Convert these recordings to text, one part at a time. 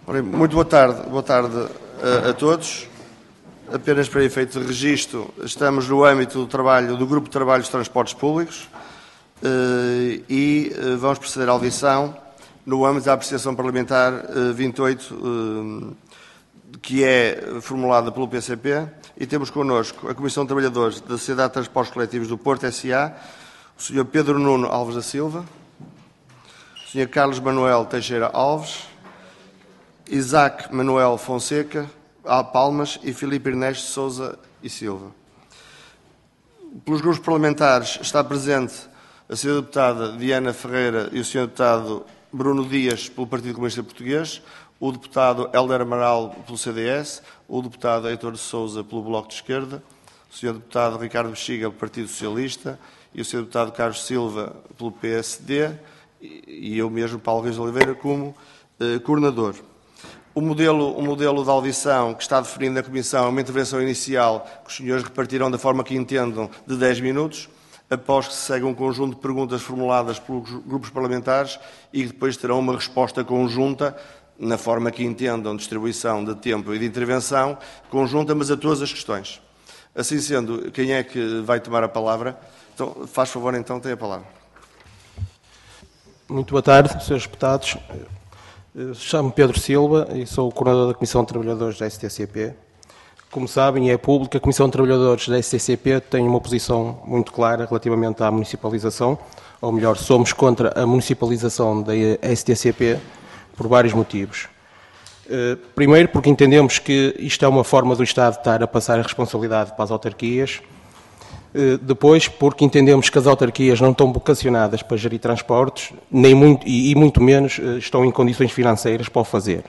Muito boa tarde a todos. Apenas para efeito de registro, estamos no âmbito do trabalho do Grupo de Trabalho dos Transportes Públicos e vamos proceder à audição no âmbito da apreciação parlamentar 28, que é formulada pelo PCP, e temos connosco a Comissão de Trabalhadores da Sociedade de Transportes Coletivos do Porto, S.A., o Sr. Pedro Nuno Alves da Silva, o Sr. Carlos Manuel Teixeira Alves, Isaac Manuel Fonseca Palmas e Filipe Ernesto Sousa e Silva. Pelos grupos parlamentares está presente a Sra. Deputada Diana Ferreira e o Sr. Deputado Bruno Dias pelo Partido Comunista Português, o Deputado Hélder Amaral pelo CDS, o Deputado Heitor de Sousa pelo Bloco de Esquerda, o Sr. Deputado Ricardo Bexiga pelo Partido Socialista e o Sr. Deputado Carlos Silva pelo PSD e eu mesmo, Paulo Reis de Oliveira, como coordenador. O modelo de audição que está definido na Comissão é uma intervenção inicial que os senhores repartirão da forma que entendam de 10 minutos, após que se segue um conjunto de perguntas formuladas pelos grupos parlamentares e que depois terão uma resposta conjunta, na forma que entendam, distribuição de tempo e de intervenção, conjunta, mas a todas as questões. Assim sendo, quem é que vai tomar a palavra? Então, faz favor, então, tem a palavra. Muito boa tarde, senhores deputados. Chamo-me Pedro Silva e sou o coordenador da Comissão de Trabalhadores da STCP. Como sabem, e é público, a Comissão de Trabalhadores da STCP tem uma posição muito clara relativamente à municipalização, ou melhor, somos contra a municipalização da STCP por vários motivos. Primeiro, porque entendemos que isto é uma forma do Estado estar a passar a responsabilidade para as autarquias. Depois, porque entendemos que as autarquias não estão vocacionadas para gerir transportes, nem muito menos estão em condições financeiras para o fazer.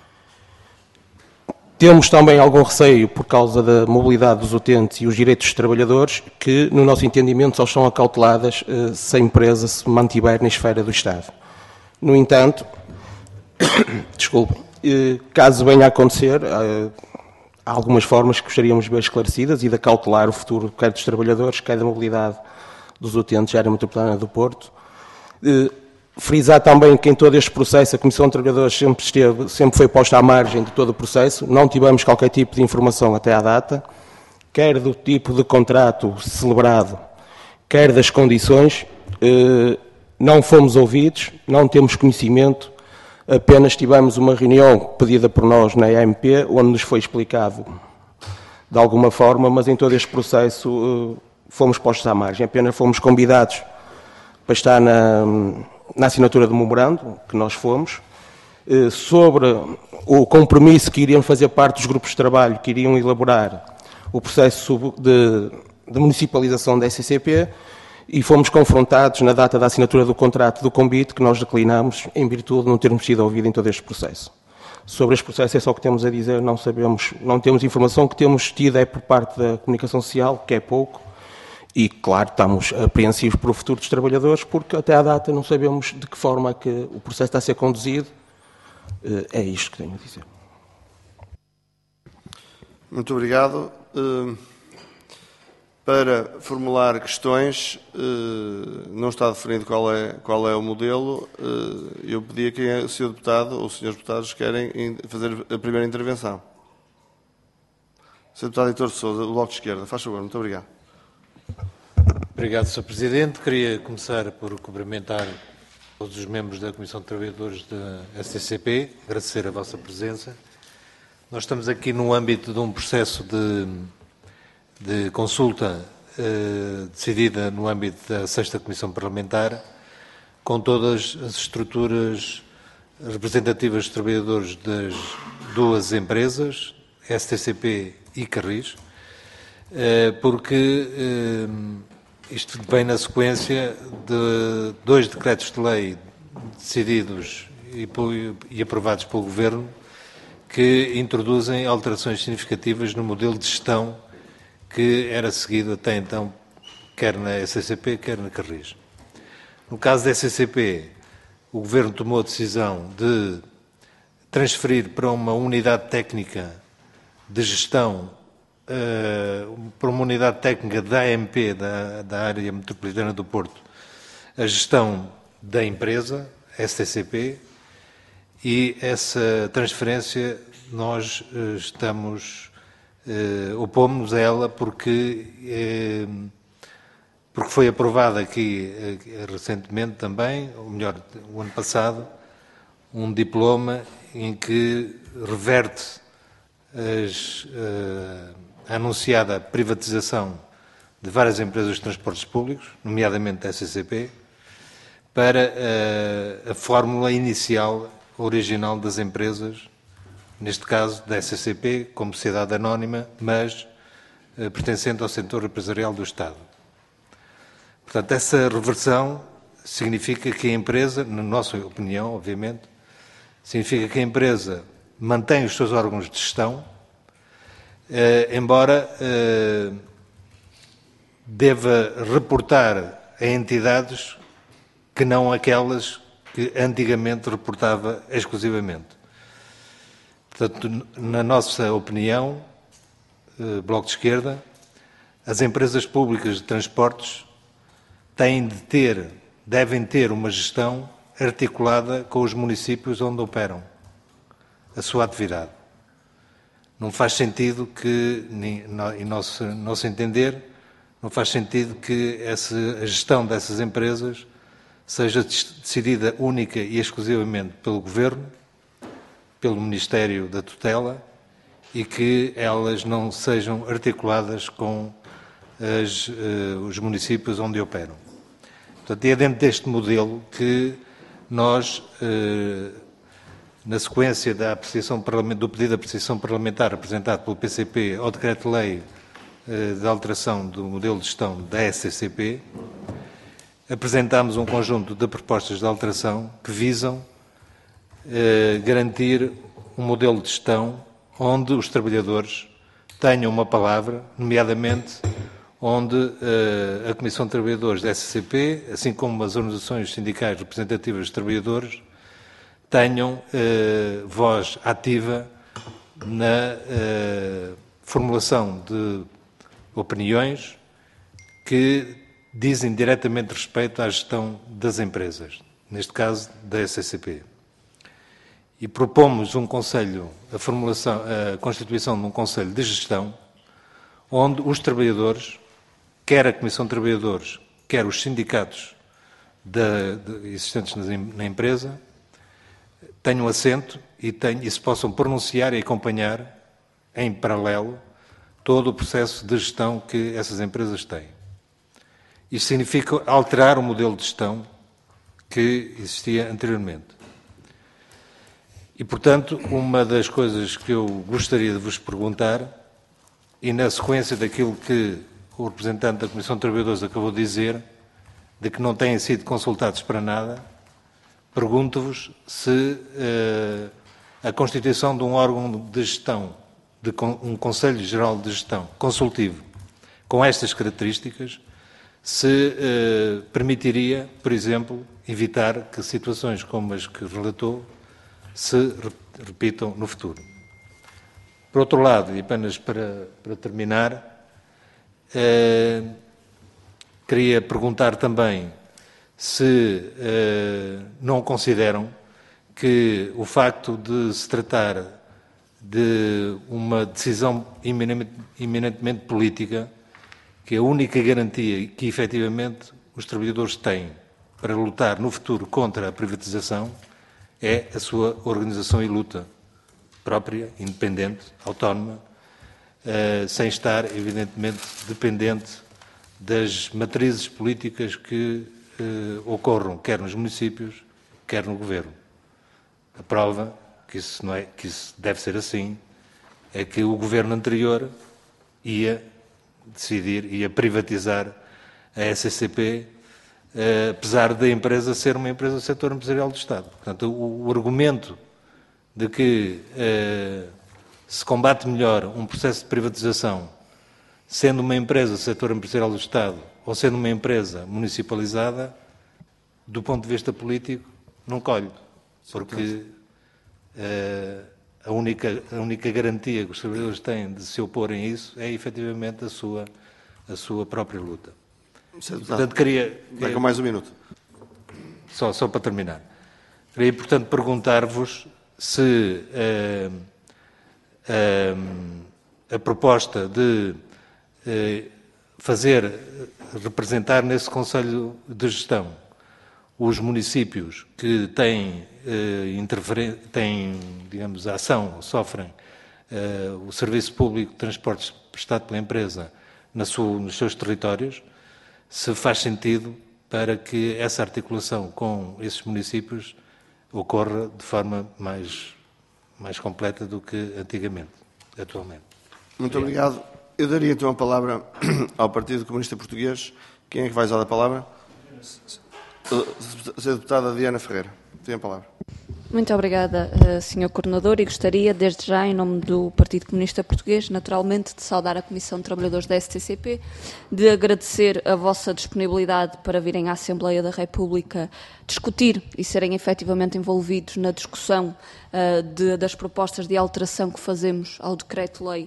Temos também algum receio por causa da mobilidade dos utentes e os direitos dos trabalhadores, que, no nosso entendimento, só são acauteladas se a empresa se mantiver na esfera do Estado. No entanto, caso venha a acontecer, há algumas formas que gostaríamos de ver esclarecidas e de acautelar o futuro quer dos trabalhadores, quer da mobilidade dos utentes da área metropolitana do Porto. Frisar também que em todo este processo a Comissão de Trabalhadores sempre foi posta à margem de todo o processo, não tivemos qualquer tipo de informação até à data, quer do tipo de contrato celebrado, quer das condições, não fomos ouvidos, não temos conhecimento. Apenas tivemos uma reunião pedida por nós na AMP, onde nos foi explicado de alguma forma, mas em todo este processo fomos postos à margem. Apenas fomos convidados para estar na assinatura do memorando, que nós fomos, sobre o compromisso que iriam fazer parte dos grupos de trabalho que iriam elaborar o processo de municipalização da SCP, e fomos confrontados na data da assinatura do contrato do convite que nós declinamos em virtude de não termos sido ouvidos em todo este processo. Sobre este processo é só o que temos a dizer, não sabemos, não temos informação. Que temos tido é por parte da comunicação social, que é pouco, e claro, estamos apreensivos para o futuro dos trabalhadores, porque até à data não sabemos de que forma é que o processo está a ser conduzido. É isto que tenho a dizer. Muito obrigado. Para formular questões, não está definido qual é o modelo. Eu pedia que o Sr. Deputado ou os Srs. Deputados querem fazer a primeira intervenção. Sr. Deputado Heitor de Sousa, do Bloco de Esquerda. Faz favor, muito obrigado. Obrigado, Sr. Presidente. Queria começar por cumprimentar todos os membros da Comissão de Trabalhadores da STCP, agradecer a vossa presença. Nós estamos aqui no âmbito de um processo de consulta decidida no âmbito da 6ª Comissão Parlamentar, com todas as estruturas representativas de trabalhadores das duas empresas, STCP e Carris, porque isto vem na sequência de 2 decretos de lei decididos e aprovados pelo Governo, que introduzem alterações significativas no modelo de gestão que era seguido até então, quer na SCCP, quer na Carris. No caso da SCCP, o Governo tomou a decisão de transferir para uma unidade técnica de gestão, para uma unidade técnica da AMP, da Área Metropolitana do Porto, a gestão da empresa, STCP, e essa transferência nós opomos-nos a ela porque foi aprovada aqui recentemente também, ou melhor, o ano passado, um diploma em que reverte a anunciada privatização de várias empresas de transportes públicos, nomeadamente a SCP, para a fórmula inicial, original das empresas, neste caso da SCP, como sociedade anónima, mas pertencente ao setor empresarial do Estado. Portanto, essa reversão significa que a empresa, na nossa opinião, obviamente, significa que a empresa mantém os seus órgãos de gestão, embora deva reportar a entidades que não aquelas que antigamente reportava exclusivamente. Portanto, na nossa opinião, Bloco de Esquerda, as empresas públicas de transportes devem ter uma gestão articulada com os municípios onde operam a sua atividade. Não faz sentido que, em nosso entender, não faz sentido que a gestão dessas empresas seja decidida única e exclusivamente pelo Governo, pelo Ministério da Tutela, e que elas não sejam articuladas com os municípios onde operam. Portanto, é dentro deste modelo que nós, na sequência do pedido de apreciação parlamentar apresentado pelo PCP ao Decreto-Lei de alteração do modelo de gestão da SCP, apresentámos um conjunto de propostas de alteração que visam garantir um modelo de gestão onde os trabalhadores tenham uma palavra, nomeadamente onde a Comissão de Trabalhadores da SCP, assim como as organizações sindicais representativas dos trabalhadores, tenham voz ativa na formulação de opiniões que dizem diretamente respeito à gestão das empresas, neste caso da SCP. E propomos a constituição de um Conselho de Gestão onde os trabalhadores, quer a Comissão de Trabalhadores, quer os sindicatos existentes na empresa, tenham assento e se possam pronunciar e acompanhar, em paralelo, todo o processo de gestão que essas empresas têm. Isto significa alterar o modelo de gestão que existia anteriormente. E, portanto, uma das coisas que eu gostaria de vos perguntar, e na sequência daquilo que o representante da Comissão de Trabalhadores acabou de dizer, de que não têm sido consultados para nada, pergunto-vos se a constituição de um órgão de gestão, um Conselho Geral de Gestão consultivo, com estas características, se permitiria, por exemplo, evitar que situações como as que relatou se repitam no futuro. Por outro lado, e apenas para terminar, queria perguntar também se não consideram que o facto de se tratar de uma decisão eminentemente política, que a única garantia que efetivamente os trabalhadores têm para lutar no futuro contra a privatização é a sua organização e luta própria, independente, autónoma, sem estar, evidentemente, dependente das matrizes políticas que ocorram, quer nos municípios, quer no Governo. A prova que isso deve ser assim é que o Governo anterior ia privatizar a SCP, apesar da empresa ser uma empresa do setor empresarial do Estado. Portanto, o argumento de que se combate melhor um processo de privatização sendo uma empresa do setor empresarial do Estado ou sendo uma empresa municipalizada, do ponto de vista político, não colhe, porque a única garantia que os trabalhadores têm de se oporem a isso é, efetivamente, a sua própria luta. Portanto, queria... Vai com mais um minuto. Só para terminar. Queria, portanto, perguntar-vos se a proposta de representar nesse Conselho de Gestão os municípios que têm, digamos, a ação, sofrem o serviço público de transportes prestado pela empresa nos seus territórios, se faz sentido para que essa articulação com esses municípios ocorra de forma mais completa do que atualmente. Muito obrigado. Eu daria então a palavra ao Partido Comunista Português. Quem é que vai usar a palavra? A deputada Diana Ferreira. Tem a palavra. Muito obrigada, Sr. Coordenador, e gostaria, desde já, em nome do Partido Comunista Português, naturalmente, de saudar a Comissão de Trabalhadores da STCP, de agradecer a vossa disponibilidade para virem à Assembleia da República discutir e serem efetivamente envolvidos na discussão das propostas de alteração que fazemos ao decreto-lei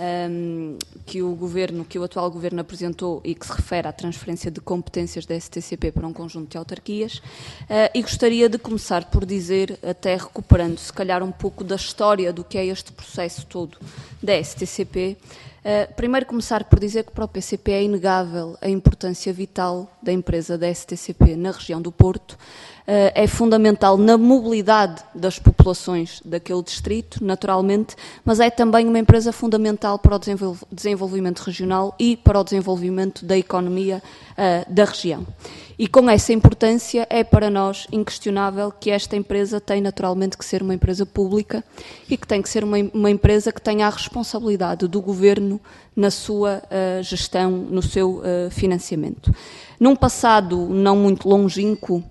que o atual Governo apresentou e que se refere à transferência de competências da STCP para um conjunto de autarquias. E gostaria de começar por dizer, até recuperando se calhar um pouco da história do que é este processo todo da STCP, primeiro começar por dizer que para o PCP é inegável a importância vital da empresa da STCP na região do Porto. É fundamental na mobilidade das populações daquele distrito, naturalmente, mas é também uma empresa fundamental para o desenvolvimento regional e para o desenvolvimento da economia da região. E com essa importância é para nós inquestionável que esta empresa tem naturalmente que ser uma empresa pública e que tem que ser uma empresa que tenha a responsabilidade do Governo na sua gestão, no seu financiamento. Num passado não muito longínquo,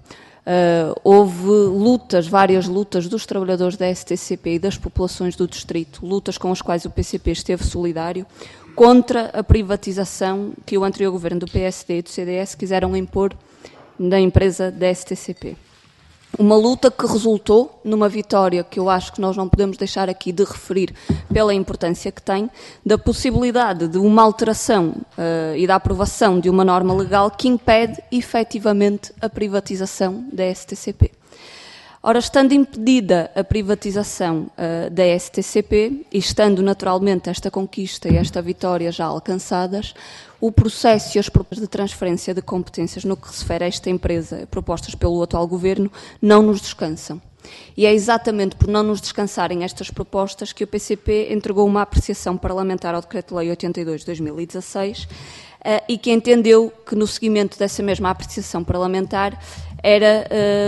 houve várias lutas dos trabalhadores da STCP e das populações do distrito, lutas com as quais o PCP esteve solidário, contra a privatização que o anterior governo do PSD e do CDS quiseram impor da empresa da STCP. Uma luta que resultou numa vitória que eu acho que nós não podemos deixar aqui de referir pela importância que tem, da possibilidade de uma alteração e da aprovação de uma norma legal que impede efetivamente a privatização da STCP. Ora, estando impedida a privatização da STCP e estando naturalmente esta conquista e esta vitória já alcançadas, o processo e as propostas de transferência de competências no que se refere a esta empresa propostas pelo atual Governo não nos descansam. E é exatamente por não nos descansarem estas propostas que o PCP entregou uma apreciação parlamentar ao Decreto-Lei 82 de 2016 e que entendeu que no seguimento dessa mesma apreciação parlamentar era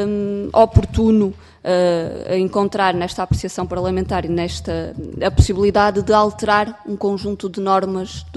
oportuno encontrar nesta apreciação parlamentar e a possibilidade de alterar um conjunto de normas do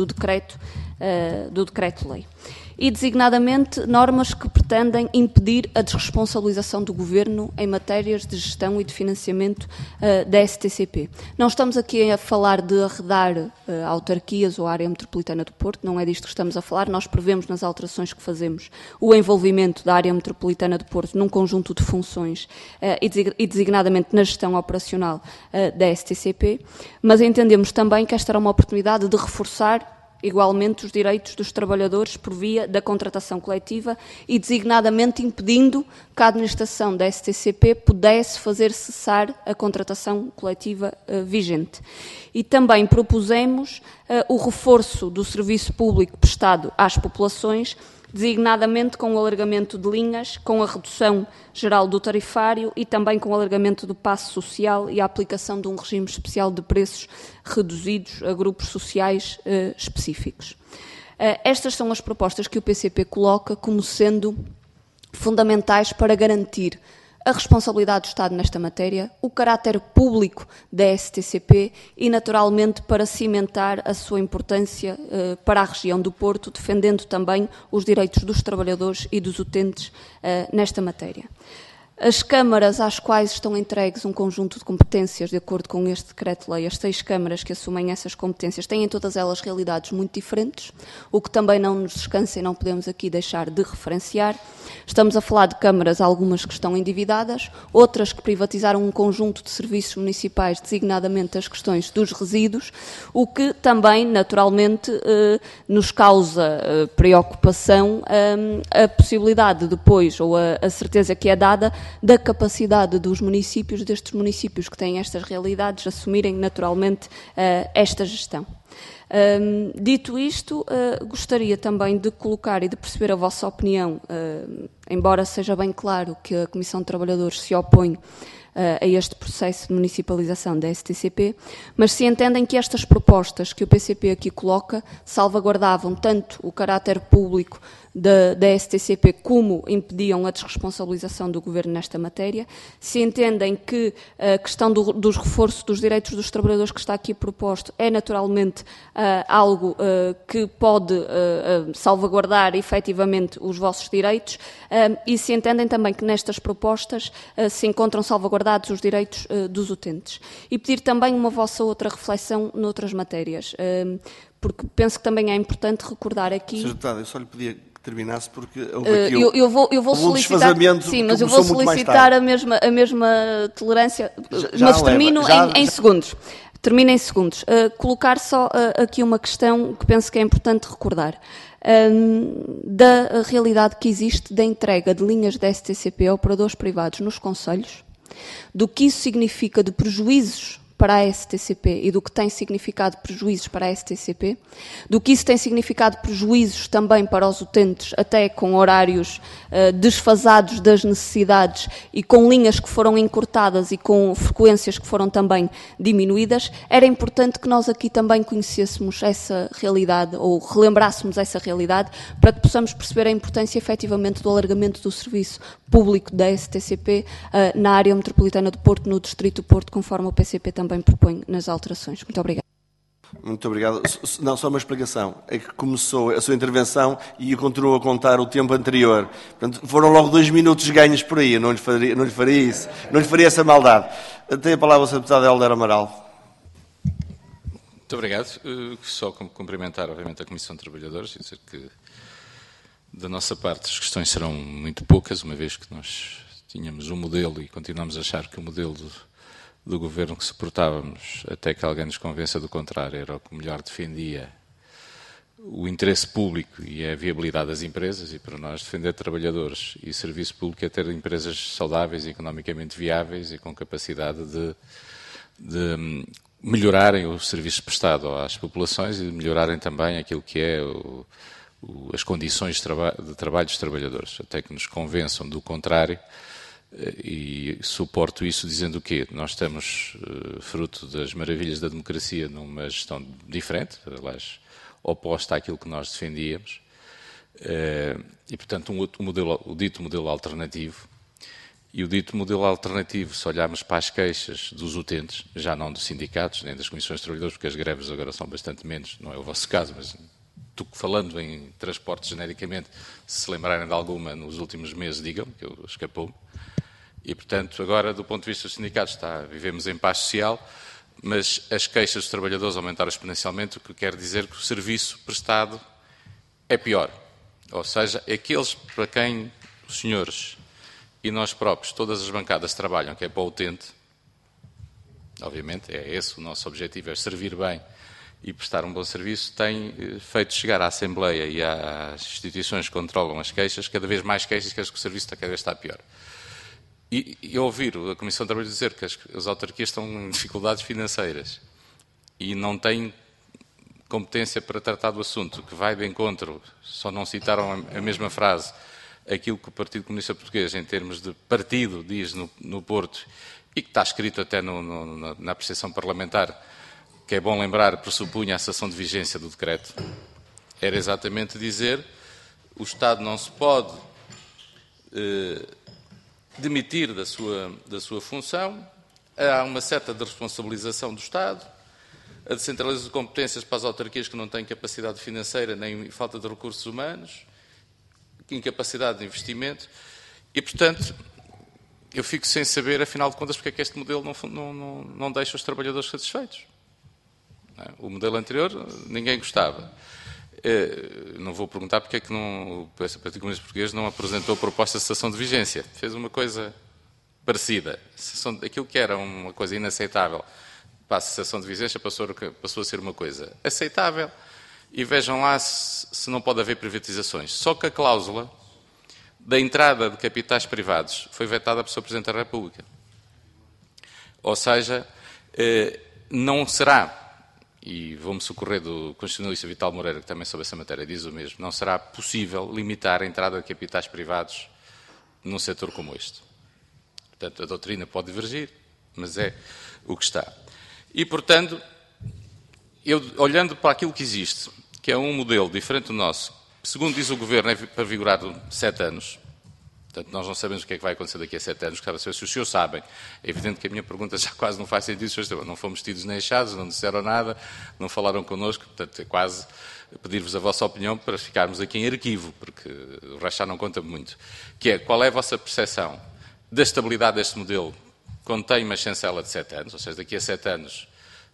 decreto-lei. E, designadamente, normas que pretendem impedir a desresponsabilização do Governo em matérias de gestão e de financiamento da STCP. Não estamos aqui a falar de arredar autarquias ou área metropolitana do Porto, não é disto que estamos a falar. Nós prevemos nas alterações que fazemos o envolvimento da área metropolitana do Porto num conjunto de funções e designadamente na gestão operacional da STCP, mas entendemos também que esta era uma oportunidade de reforçar igualmente os direitos dos trabalhadores por via da contratação coletiva e designadamente impedindo que a administração da STCP pudesse fazer cessar a contratação coletiva vigente. E também propusemos o reforço do serviço público prestado às populações, designadamente com o alargamento de linhas, com a redução geral do tarifário e também com o alargamento do passe social e a aplicação de um regime especial de preços reduzidos a grupos sociais específicos. Estas são as propostas que o PCP coloca como sendo fundamentais para garantir a responsabilidade do Estado nesta matéria, o caráter público da STCP e, naturalmente, para cimentar a sua importância para a região do Porto, defendendo também os direitos dos trabalhadores e dos utentes nesta matéria. As câmaras às quais estão entregues um conjunto de competências, de acordo com este decreto-lei, as 6 câmaras que assumem essas competências, têm todas elas realidades muito diferentes, o que também não nos descansa e não podemos aqui deixar de referenciar. Estamos a falar de câmaras, algumas que estão endividadas, outras que privatizaram um conjunto de serviços municipais, designadamente as questões dos resíduos, o que também, naturalmente, nos causa preocupação a possibilidade depois, ou a certeza que é dada, da capacidade dos municípios, destes municípios que têm estas realidades, assumirem naturalmente esta gestão. Dito isto, gostaria também de colocar e de perceber a vossa opinião, embora seja bem claro que a Comissão de Trabalhadores se opõe a este processo de municipalização da STCP, mas se entendem que estas propostas que o PCP aqui coloca salvaguardavam tanto o caráter público da STCP como impediam a desresponsabilização do Governo nesta matéria, se entendem que a questão dos reforços dos direitos dos trabalhadores que está aqui proposto é naturalmente algo que pode salvaguardar efetivamente os vossos direitos, e se entendem também que nestas propostas se encontram salvaguardados os direitos dos utentes. E pedir também uma vossa outra reflexão noutras matérias, porque penso que também é importante recordar aqui... Sr. Deputado, eu só lhe pedia que terminasse porque houve aqui eu vou solicitar, sim, mas eu vou solicitar a mesma tolerância, mas termino em segundos. Termino em segundos. Colocar só aqui uma questão que penso que é importante recordar. Da realidade que existe da entrega de linhas da STCP a operadores privados nos concelhos, do que isso significa de prejuízos para a STCP e do que tem significado prejuízos para a STCP, do que isso tem significado prejuízos também para os utentes, até com horários desfasados das necessidades e com linhas que foram encurtadas e com frequências que foram também diminuídas, era importante que nós aqui também conhecêssemos essa realidade ou relembrássemos essa realidade para que possamos perceber a importância efetivamente do alargamento do serviço público da STCP na área metropolitana do Porto, no Distrito do Porto, conforme o PCP também propõe nas alterações. Muito obrigado. Muito obrigado. Não, só uma explicação. É que começou a sua intervenção e eu continuo a contar o tempo anterior. Portanto, foram logo 2 minutos ganhos por aí. Eu não lhe faria isso. Não lhe faria essa maldade. Tem a palavra o Sr. Deputado Hélder Amaral. Muito obrigado. Só cumprimentar, obviamente, a Comissão de Trabalhadores e dizer que, da nossa parte, as questões serão muito poucas, uma vez que nós tínhamos um modelo e continuamos a achar que o modelo do Governo que suportávamos, até que alguém nos convença do contrário, era o que melhor defendia o interesse público e a viabilidade das empresas, e para nós defender trabalhadores e serviço público é ter empresas saudáveis, economicamente viáveis e com capacidade de melhorarem o serviço prestado às populações e de melhorarem também aquilo que é as condições de trabalho dos trabalhadores, até que nos convençam do contrário. E suporto isso dizendo o quê? Nós estamos fruto das maravilhas da democracia numa gestão diferente, aliás, oposta àquilo que nós defendíamos, e portanto o dito modelo alternativo. E o dito modelo alternativo, se olharmos para as queixas dos utentes, já não dos sindicatos, nem das comissões de trabalhadores, porque as greves agora são bastante menos, não é o vosso caso, mas falando em transporte genericamente, se lembrarem de alguma nos últimos meses, digam, que eu escapou-me. E, portanto, agora, do ponto de vista dos sindicatos, vivemos em paz social, mas as queixas dos trabalhadores aumentaram exponencialmente, o que quer dizer que o serviço prestado é pior. Ou seja, aqueles para quem os senhores e nós próprios, todas as bancadas trabalham, que é para o utente, obviamente, é esse o nosso objetivo, é servir bem e prestar um bom serviço, tem feito chegar à Assembleia e às instituições que controlam as queixas, cada vez mais queixas que o serviço cada vez está pior. E ouvir a Comissão de Trabalho dizer que as autarquias estão em dificuldades financeiras e não têm competência para tratar do assunto, que vai de encontro, só não citaram a mesma frase, aquilo que o Partido Comunista Português, em termos de partido, diz no Porto, e que está escrito até na apreciação parlamentar, que é bom lembrar, pressupunha a cessação de vigência do decreto, era exatamente dizer o Estado não se pode demitir da sua função, há uma certa desresponsabilização do Estado, a descentralização de competências para as autarquias que não têm capacidade financeira nem falta de recursos humanos, incapacidade de investimento, e, portanto, eu fico sem saber, afinal de contas, porque é que este modelo não deixa os trabalhadores satisfeitos. O modelo anterior ninguém gostava. Não vou perguntar porque é que o Partido Comunista Português não apresentou proposta de cessação de vigência. Fez uma coisa parecida. Aquilo que era uma coisa inaceitável para a cessação de vigência passou a ser uma coisa aceitável. E vejam lá se não pode haver privatizações. Só que a cláusula da entrada de capitais privados foi vetada pelo Sr. Presidente da República. Ou seja, não será, e vou-me socorrer do constitucionalista Vital Moreira, que também sobre essa matéria diz o mesmo, não será possível limitar a entrada de capitais privados num setor como este. Portanto, a doutrina pode divergir, mas é o que está. E, portanto, olhando para aquilo que existe, que é um modelo diferente do nosso, segundo diz o Governo, é para vigorar 7 anos. Portanto, nós não sabemos o que é que vai acontecer daqui a 7 anos. Gostava de saber se os senhores sabem. É evidente que a minha pergunta já quase não faz sentido. Não fomos tidos nem achados, não disseram nada, não falaram connosco. Portanto, é quase pedir-vos a vossa opinião para ficarmos aqui em arquivo, porque o resto já não conta muito. Que é, qual é a vossa percepção da estabilidade deste modelo quando tem uma chancela de 7 anos, ou seja, daqui a 7 anos...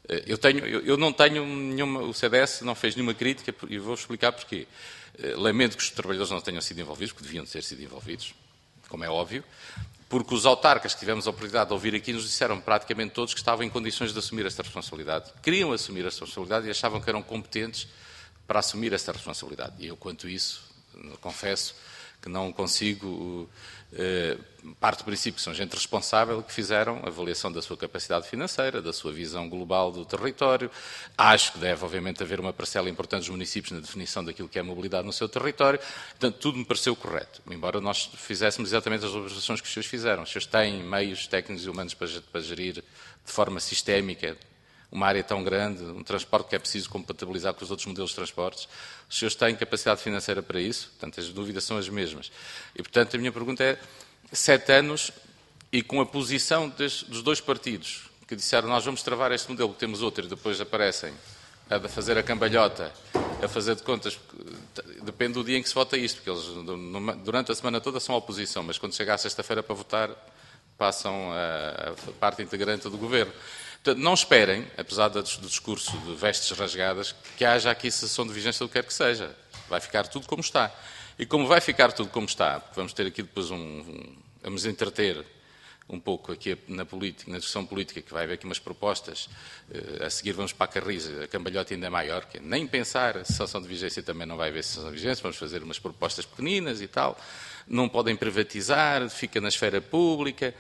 Eu não tenho nenhuma... O CDS não fez nenhuma crítica e vou explicar porquê. Lamento que os trabalhadores não tenham sido envolvidos, porque deviam ter sido envolvidos, como é óbvio, porque os autarcas que tivemos a oportunidade de ouvir aqui nos disseram praticamente todos que estavam em condições de assumir esta responsabilidade. Queriam assumir esta responsabilidade e achavam que eram competentes para assumir esta responsabilidade. E eu, quanto isso, confesso que não consigo... Parte do princípio que são gente responsável que fizeram a avaliação da sua capacidade financeira, da sua visão global do território. Acho que deve, obviamente, haver uma parcela importante dos municípios na definição daquilo que é mobilidade no seu território. Portanto, tudo me pareceu correto, embora nós fizéssemos exatamente as observações que os senhores fizeram. Os senhores têm meios técnicos e humanos para gerir de forma sistémica uma área tão grande, um transporte que é preciso compatibilizar com os outros modelos de transportes. Os senhores têm capacidade financeira para isso? Portanto, as dúvidas são as mesmas. E, portanto, a minha pergunta é, 7 anos e com a posição dos dois partidos que disseram nós vamos travar este modelo, que temos outro, e depois aparecem a fazer a cambalhota, a fazer de contas, depende do dia em que se vota isto, porque eles durante a semana toda são a oposição, mas quando chega à sexta-feira para votar, passam a parte integrante do Governo. Portanto, não esperem, apesar do discurso de vestes rasgadas, que haja aqui cessação de vigência do que quer que seja. Vai ficar tudo como está. E como vai ficar tudo como está, porque vamos ter aqui depois vamos entreter um pouco aqui na discussão política, que vai haver aqui umas propostas, a seguir vamos para a carriça, a cambalhota ainda é maior, que é nem pensar, a cessação de vigência também não vai haver cessação de vigência, vamos fazer umas propostas pequeninas e tal, não podem privatizar, fica na esfera pública.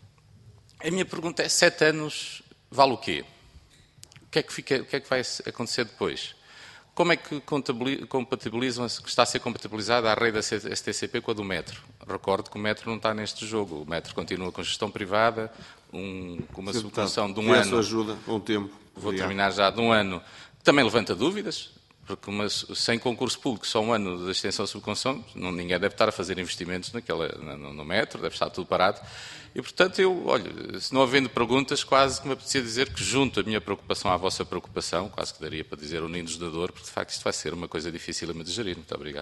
A minha pergunta é, 7 anos vale o quê? O que é que vai acontecer depois? Como é que compatibilizam, que está a ser compatibilizada a rede da STCP com a do metro? Recordo que o metro não está neste jogo. O metro continua com gestão privada, com uma subvenção de um ano. Isso ajuda um tempo. Vou terminar já de um ano. Também levanta dúvidas, porque sem concurso público, só um ano de extensão de subvenção, ninguém deve estar a fazer investimentos no metro, deve estar tudo parado. E, portanto, se não havendo perguntas, quase que me apetecia dizer que junto a minha preocupação à vossa preocupação, quase que daria para dizer unidos da dor, porque de facto isto vai ser uma coisa difícil de gerir. Muito obrigado.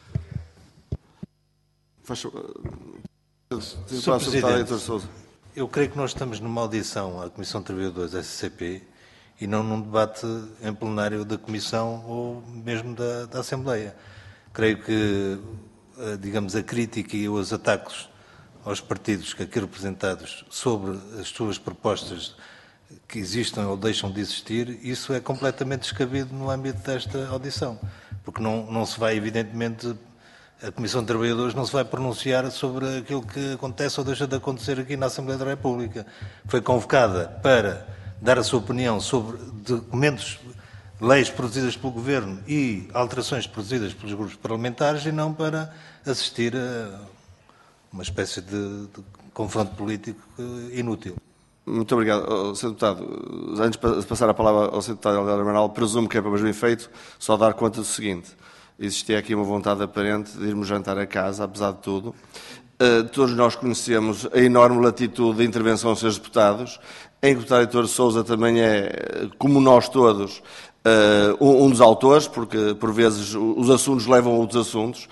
Sr. Presidente, eu creio que nós estamos numa audição à Comissão de Trabalhadores SCP e não num debate em plenário da Comissão ou mesmo da Assembleia. Creio que, digamos, a crítica e os ataques aos partidos que aqui representados sobre as suas propostas que existem ou deixam de existir, isso é completamente descabido no âmbito desta audição, porque não se vai, evidentemente, a Comissão de Trabalhadores não se vai pronunciar sobre aquilo que acontece ou deixa de acontecer aqui na Assembleia da República. Foi convocada para dar a sua opinião sobre documentos, leis produzidas pelo Governo e alterações produzidas pelos grupos parlamentares e não para assistir a uma espécie de confronto político inútil. Muito obrigado, Sr. Deputado. Antes de passar a palavra ao Sr. Deputado Helder Amaral, presumo que é para mais bem feito, só dar conta do seguinte. Existia aqui uma vontade aparente de irmos jantar a casa, apesar de tudo. Todos nós conhecemos a enorme latitude de intervenção dos seus deputados, em que o deputado Heitor Sousa também é, como nós todos, um dos autores, porque por vezes os assuntos levam a outros assuntos.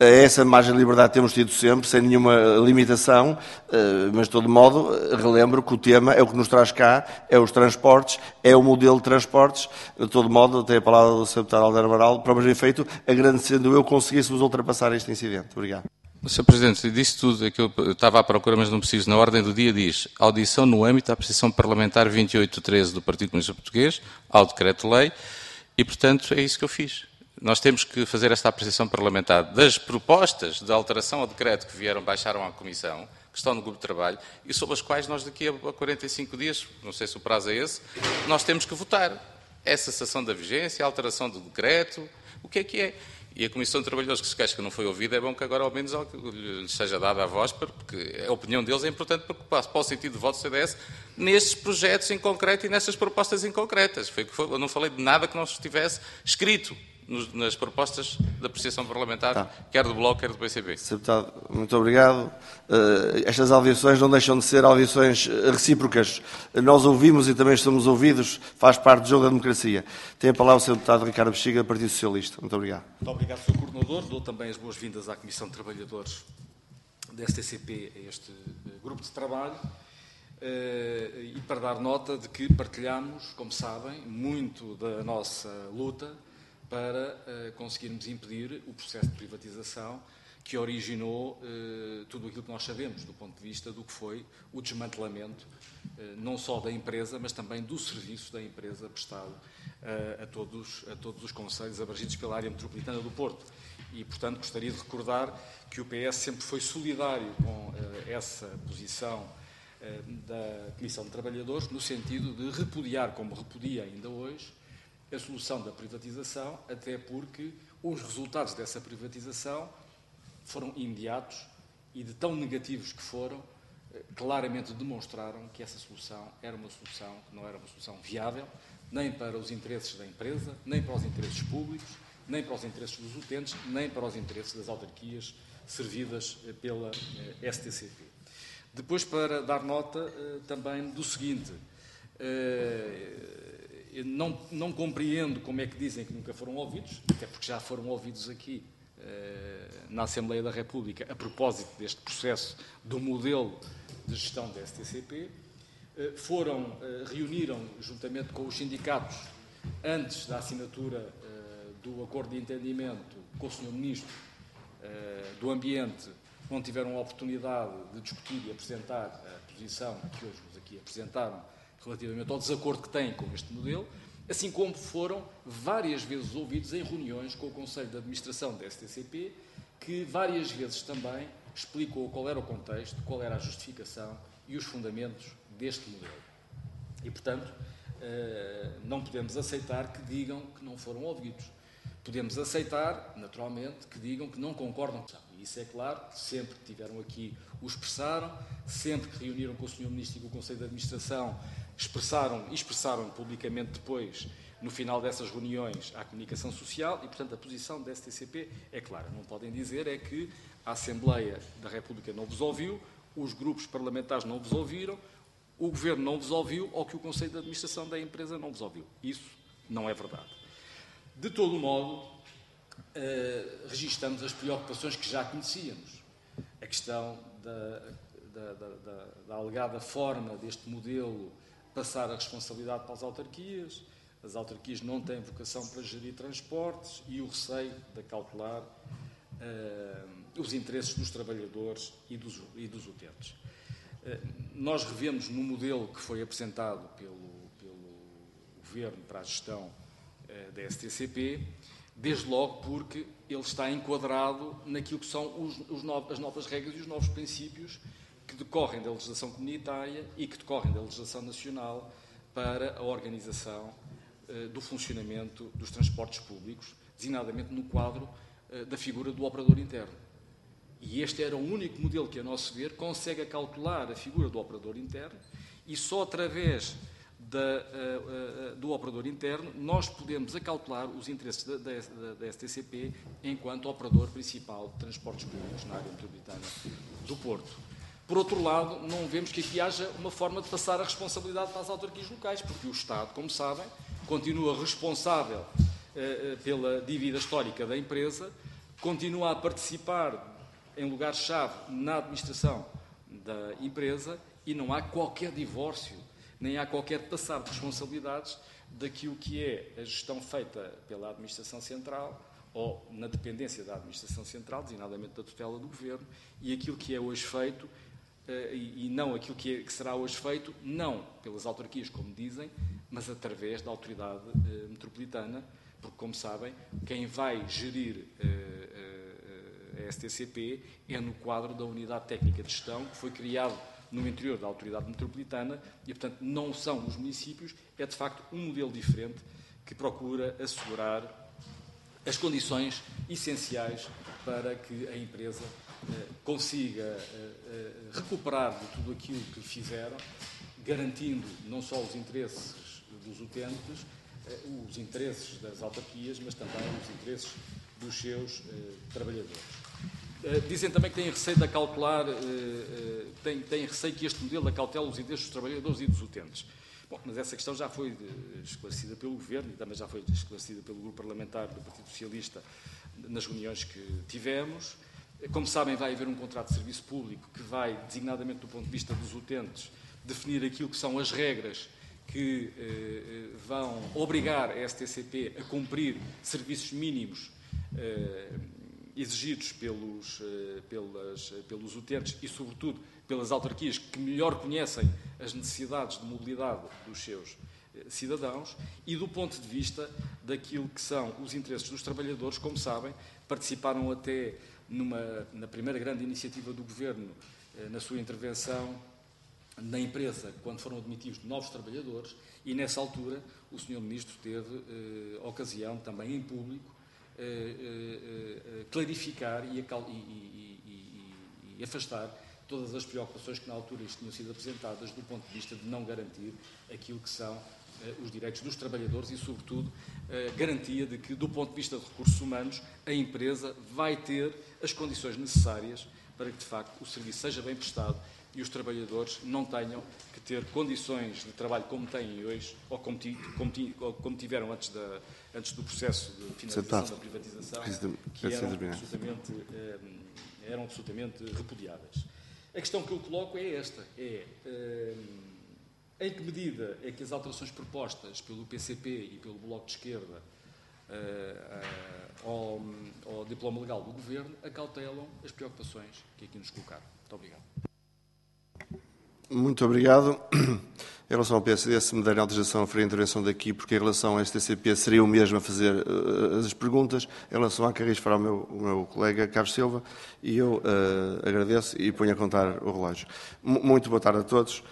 Essa margem de liberdade temos tido sempre, sem nenhuma limitação, mas, de todo modo, relembro que o tema é o que nos traz cá, é os transportes, é o modelo de transportes. De todo modo, tenho a palavra do Sr. Deputado Helder Amaral, para o mesmo efeito, agradecendo eu conseguíssemos ultrapassar este incidente. Obrigado. Sr. Presidente, disse tudo aquilo que eu estava à procura, mas não preciso. Na ordem do dia diz audição no âmbito da apreciação parlamentar 2813 do Partido Comunista Português, ao decreto-lei, e, portanto, é isso que eu fiz. Nós temos que fazer esta apreciação parlamentar das propostas de alteração ao decreto que baixaram à Comissão, que estão no grupo de trabalho, e sobre as quais nós daqui a 45 dias, não sei se o prazo é esse, nós temos que votar. É a cessação da vigência, a alteração do decreto, o que é? E a Comissão de Trabalhadores que se queixa que não foi ouvida, é bom que agora ao menos lhe seja dada a voz, porque a opinião deles é importante para o sentido de voto do CDS nestes projetos em concreto e nestas propostas em concretas. Eu não falei de nada que não estivesse escrito nas propostas de apreciação parlamentar, quer do Bloco, quer do PCP. Sr. Deputado, muito obrigado. Estas audições não deixam de ser audições recíprocas. Nós ouvimos e também somos ouvidos, faz parte do jogo da democracia. Tem a palavra o Sr. Deputado Ricardo Bexiga, Partido Socialista. Muito obrigado. Muito obrigado, Sr. Coordenador. Dou também as boas-vindas à Comissão de Trabalhadores da STCP, a este grupo de trabalho, e para dar nota de que partilhamos, como sabem, muito da nossa luta para conseguirmos impedir o processo de privatização que originou tudo aquilo que nós sabemos do ponto de vista do que foi o desmantelamento não só da empresa, mas também do serviço da empresa prestado a todos os concelhos abrangidos pela área metropolitana do Porto. E, portanto, gostaria de recordar que o PS sempre foi solidário com essa posição da Comissão de Trabalhadores, no sentido de repudiar, como repudia ainda hoje, a solução da privatização, até porque os resultados dessa privatização foram imediatos e, de tão negativos que foram, claramente demonstraram que essa solução era uma solução que não era uma solução viável, nem para os interesses da empresa, nem para os interesses públicos, nem para os interesses dos utentes, nem para os interesses das autarquias servidas pela STCP. Depois, para dar nota também do seguinte, não compreendo como é que dizem que nunca foram ouvidos, até porque já foram ouvidos aqui na Assembleia da República a propósito deste processo do modelo de gestão da STCP. Reuniram juntamente com os sindicatos antes da assinatura do acordo de entendimento com o Sr. Ministro do Ambiente, onde tiveram a oportunidade de discutir e apresentar a posição que hoje nos aqui apresentaram relativamente ao desacordo que têm com este modelo, assim como foram várias vezes ouvidos em reuniões com o Conselho de Administração da STCP, que várias vezes também explicou qual era o contexto, qual era a justificação e os fundamentos deste modelo. E, portanto, não podemos aceitar que digam que não foram ouvidos. Podemos aceitar, naturalmente, que digam que não concordam. E isso é claro, sempre que tiveram aqui o expressaram, sempre que reuniram com o Sr. Ministro e com o Conselho de Administração, expressaram publicamente depois, no final dessas reuniões, à comunicação social e, portanto, a posição da STCP é clara. Não podem dizer é que a Assembleia da República não vos ouviu, os grupos parlamentares não vos ouviram, o Governo não vos ouviu ou que o Conselho de Administração da empresa não vos ouviu. Isso não é verdade. De todo modo, registamos as preocupações que já conhecíamos. A questão da alegada forma deste modelo passar a responsabilidade para as autarquias não têm vocação para gerir transportes e o receio de cautelar os interesses dos trabalhadores e dos utentes. Nós revemos no modelo que foi apresentado pelo Governo para a gestão da STCP, desde logo porque ele está enquadrado naquilo que são as novas regras e os novos princípios que decorrem da legislação comunitária e que decorrem da legislação nacional para a organização do funcionamento dos transportes públicos, designadamente no quadro da figura do operador interno. E este era o único modelo que, a nosso ver, consegue acautelar a figura do operador interno e só através do operador interno nós podemos acautelar os interesses da STCP enquanto operador principal de transportes públicos na área metropolitana do Porto. Por outro lado, não vemos que aqui haja uma forma de passar a responsabilidade para as autarquias locais, porque o Estado, como sabem, continua responsável pela dívida histórica da empresa, continua a participar em lugar-chave na administração da empresa e não há qualquer divórcio, nem há qualquer passar de responsabilidades daquilo que é a gestão feita pela Administração Central ou na dependência da Administração Central, designadamente da tutela do Governo, e aquilo que é hoje feito, e não aquilo que será hoje feito, não pelas autarquias, como dizem, mas através da autoridade metropolitana, porque, como sabem, quem vai gerir a STCP é no quadro da Unidade Técnica de Gestão, que foi criado no interior da autoridade metropolitana e, portanto, não são os municípios, é de facto um modelo diferente que procura assegurar as condições essenciais para que a empresa consiga recuperar de tudo aquilo que fizeram, garantindo não só os interesses dos utentes, os interesses das autarquias, mas também os interesses dos seus trabalhadores. Dizem também que têm receio de acautelar, têm receio que este modelo acautele os interesses dos trabalhadores e dos utentes. Bom, mas essa questão já foi esclarecida pelo Governo e também já foi esclarecida pelo Grupo Parlamentar do Partido Socialista nas reuniões que tivemos. Como sabem, vai haver um contrato de serviço público que vai, designadamente do ponto de vista dos utentes, definir aquilo que são as regras que vão obrigar a STCP a cumprir serviços mínimos exigidos pelos utentes e, sobretudo, pelas autarquias que melhor conhecem as necessidades de mobilidade dos seus cidadãos e, do ponto de vista daquilo que são os interesses dos trabalhadores, como sabem, participaram até na primeira grande iniciativa do Governo, na sua intervenção na empresa, quando foram admitidos novos trabalhadores, e nessa altura o Sr. Ministro teve ocasião, também em público, clarificar e afastar todas as preocupações que na altura tinham sido apresentadas do ponto de vista de não garantir aquilo que são os direitos dos trabalhadores e, sobretudo, garantia de que, do ponto de vista de recursos humanos, a empresa vai ter as condições necessárias para que, de facto, o serviço seja bem prestado e os trabalhadores não tenham que ter condições de trabalho como têm hoje ou como tiveram antes do processo de finalização da privatização, que eram absolutamente repudiáveis. A questão que eu coloco é esta, em que medida é que as alterações propostas pelo PCP e pelo Bloco de Esquerda ao diploma legal do Governo acautelam as preocupações que aqui nos colocaram. Muito obrigado. Muito obrigado. Em relação ao PSD, se me derem autorização a fazer a intervenção daqui, porque em relação ao STCP seria o mesmo a fazer as perguntas. Em relação à Carris fará o meu colega Carlos Silva, e eu agradeço e ponho a contar o relógio. Muito boa tarde a todos.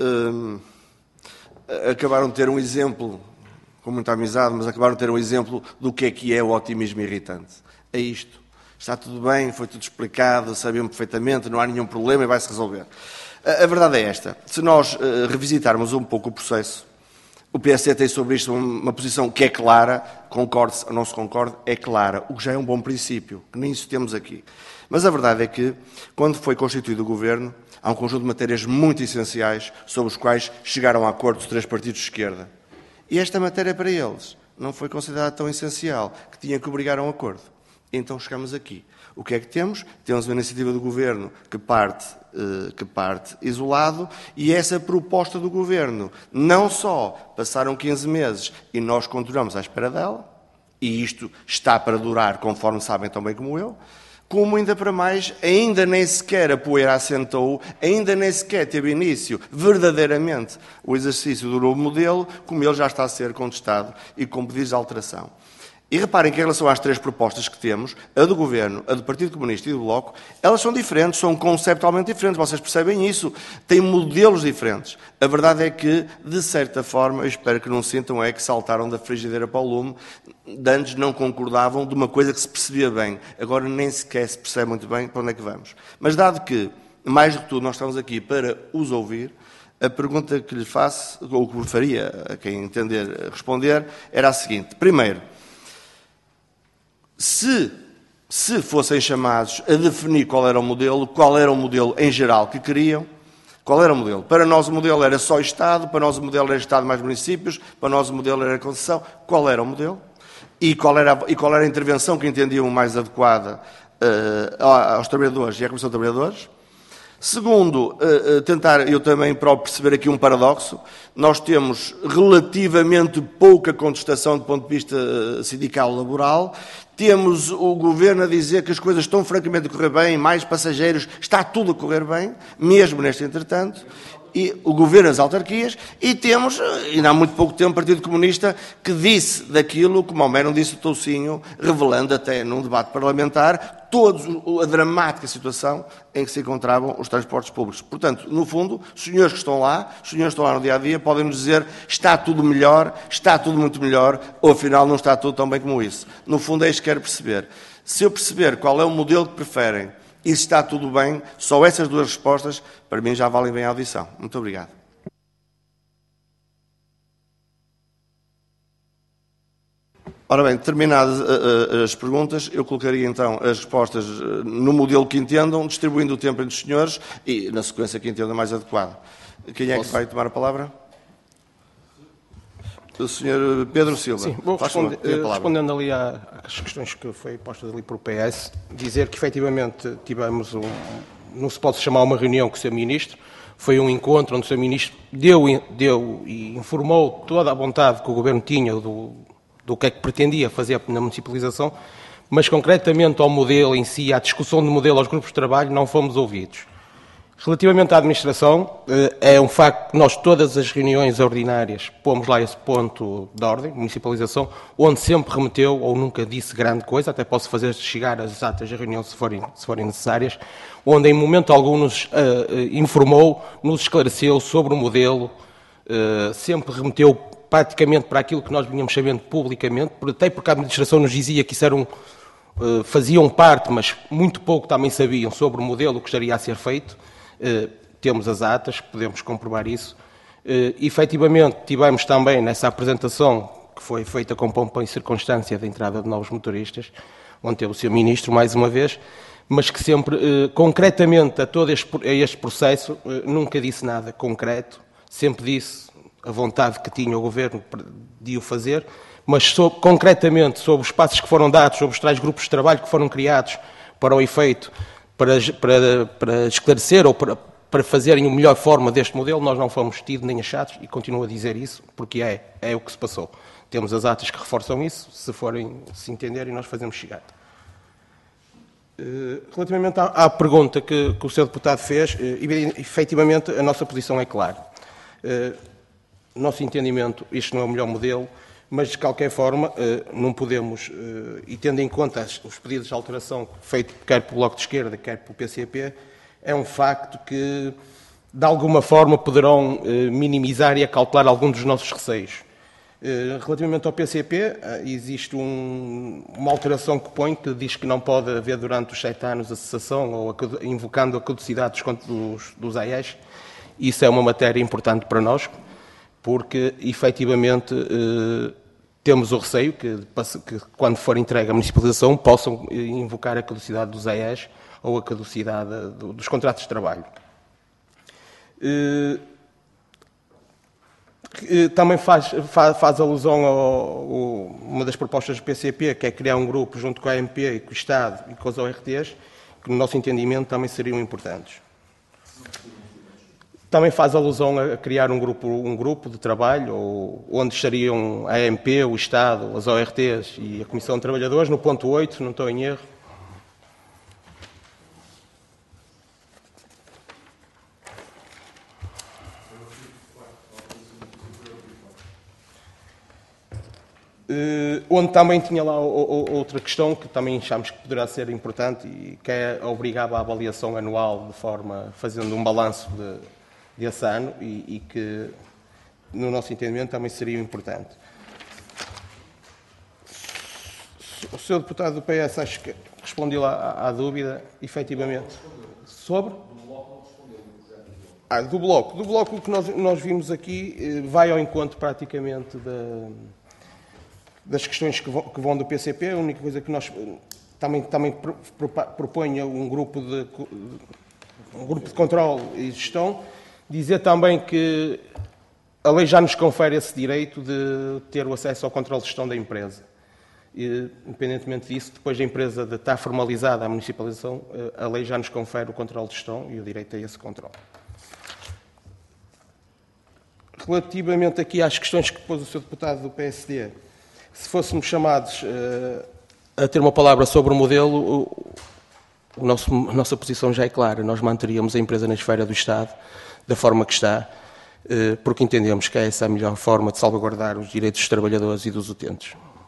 Acabaram de ter um exemplo, com muita amizade, mas acabaram de ter um exemplo do que é o otimismo irritante. É isto. Está tudo bem, foi tudo explicado, sabemos perfeitamente, não há nenhum problema e vai-se resolver. A verdade é esta. Se nós revisitarmos um pouco o processo, o PSD tem sobre isto uma posição que é clara, concorde-se ou não se concorde, é clara, o que já é um bom princípio, que nem isso temos aqui. Mas a verdade é que, quando foi constituído o Governo, há um conjunto de matérias muito essenciais sobre os quais chegaram a acordo os três partidos de esquerda. E esta matéria para eles não foi considerada tão essencial, que tinha que obrigar a um acordo. Então chegamos aqui. O que é que temos? Temos uma iniciativa do Governo que parte isolado, e essa proposta do Governo, não só passaram 15 meses e nós continuamos à espera dela, e isto está para durar, conforme sabem tão bem como eu, como ainda para mais, ainda nem sequer a poeira assentou, ainda nem sequer teve início verdadeiramente o exercício do novo modelo, como ele já está a ser contestado e com pedidos de alteração. E reparem que, em relação às três propostas que temos, a do Governo, a do Partido Comunista e do Bloco, elas são diferentes, são conceptualmente diferentes, vocês percebem isso, têm modelos diferentes. A verdade é que, de certa forma, eu espero que não sintam que saltaram da frigideira para o lume, de antes não concordavam de uma coisa que se percebia bem, agora nem sequer se percebe muito bem para onde é que vamos. Mas dado que, mais do que tudo, nós estamos aqui para os ouvir, a pergunta que lhe faço, ou que faria a quem entender responder, era a seguinte. Primeiro, se fossem chamados a definir qual era o modelo em geral que queriam, qual era o modelo? Para nós o modelo era só Estado, para nós o modelo era Estado mais municípios, para nós o modelo era concessão. Qual era o modelo? e qual era a intervenção que entendiam mais adequada aos trabalhadores e à Comissão de Trabalhadores. Segundo, tentar eu também próprio perceber aqui um paradoxo. Nós temos relativamente pouca contestação do ponto de vista sindical laboral. Temos o Governo a dizer que as coisas estão francamente a correr bem, mais passageiros, está tudo a correr bem, mesmo neste entretanto. E o Governo, as autarquias, e temos, ainda há muito pouco tempo, o Partido Comunista que disse daquilo, como Homero disse o Toucinho, revelando até num debate parlamentar a dramática situação em que se encontravam os transportes públicos. Portanto, no fundo, os senhores que estão lá no dia-a-dia, podem nos dizer está tudo melhor, está tudo muito melhor, ou afinal não está tudo tão bem como isso. No fundo é isto que quero perceber. Se eu perceber qual é o modelo que preferem, e se está tudo bem, só essas duas respostas, para mim, já valem bem a audição. Muito obrigado. Ora bem, terminadas as perguntas, eu colocaria então as respostas no modelo que entendam, distribuindo o tempo entre os senhores e na sequência que entendam mais adequada. Quem é que vai tomar a palavra? O Sr. Pedro Silva. Sim, vou respondendo ali às questões que foi postas ali por PS, dizer que efetivamente tivemos não se pode chamar uma reunião com o Sr. Ministro, foi um encontro onde o Sr. Ministro deu e informou toda a vontade que o Governo tinha do que é que pretendia fazer na municipalização, mas concretamente ao modelo em si, à discussão de modelo aos grupos de trabalho, não fomos ouvidos. Relativamente à administração, é um facto que nós, todas as reuniões ordinárias, pomos lá esse ponto de ordem, municipalização, onde sempre remeteu ou nunca disse grande coisa, até posso fazer chegar as atas da reunião se forem necessárias, onde em momento algum nos informou, nos esclareceu sobre o modelo, sempre remeteu praticamente para aquilo que nós vinhamos sabendo publicamente, até porque a administração nos dizia que isso era faziam parte, mas muito pouco também sabiam sobre o modelo que estaria a ser feito. Temos as atas, podemos comprovar isso. Efetivamente, tivemos também nessa apresentação, que foi feita com pompa e circunstância da entrada de novos motoristas, onde teve o Sr. Ministro, mais uma vez, mas que sempre, concretamente, a todo este processo, nunca disse nada concreto, sempre disse a vontade que tinha o Governo de o fazer, mas concretamente sobre os passos que foram dados, sobre os tais grupos de trabalho que foram criados para o efeito, para esclarecer ou para fazerem a melhor forma deste modelo, nós não fomos tidos nem achados, e continuo a dizer isso, porque é o que se passou. Temos as atas que reforçam isso, se entenderem, nós fazemos chegar. Relativamente à pergunta que o Sr. Deputado fez, efetivamente a nossa posição é clara. Nosso entendimento, isto não é o melhor modelo, mas de qualquer forma não podemos, e tendo em conta os pedidos de alteração feitos quer pelo Bloco de Esquerda, quer pelo PCP, é um facto que de alguma forma poderão minimizar e acautelar algum dos nossos receios. Relativamente ao PCP, existe uma alteração que põe, que diz que não pode haver durante os 7 anos a cessação ou invocando a caducidade dos AES. Isso é uma matéria importante para nós, porque, efetivamente, temos o receio que quando for entregue a municipalização, possam invocar a caducidade dos AES ou a caducidade dos contratos de trabalho. Também faz alusão a uma das propostas do PCP, que é criar um grupo junto com a AMP e com o Estado e com as ORTs, que, no nosso entendimento, também seriam importantes. Também faz alusão a criar um grupo de trabalho, onde estariam a AMP, o Estado, as ORTs e a Comissão de Trabalhadores, no ponto 8, não estou em erro. Onde também tinha lá outra questão que também achamos que poderá ser importante e que é obrigava à avaliação anual fazendo um balanço desse ano e que, no nosso entendimento, também seria importante. O Sr. Deputado do PS, acho que respondeu lá à dúvida, efetivamente, sobre... Do Bloco. Do Bloco, o que nós vimos aqui vai ao encontro praticamente das questões que vão do PCP. A única coisa que nós também proponha um grupo de controle e gestão. Dizer também que a lei já nos confere esse direito de ter o acesso ao controle de gestão da empresa. Independentemente disso, depois da empresa de estar formalizada a municipalização, a lei já nos confere o controle de gestão e o direito a esse controle. Relativamente aqui às questões que pôs o Sr. Deputado do PSD, se fôssemos chamados a ter uma palavra sobre o modelo, a nossa posição já é clara. Nós manteríamos a empresa na esfera do Estado, da forma que está, porque entendemos que é essa a melhor forma de salvaguardar os direitos dos trabalhadores e dos utentes.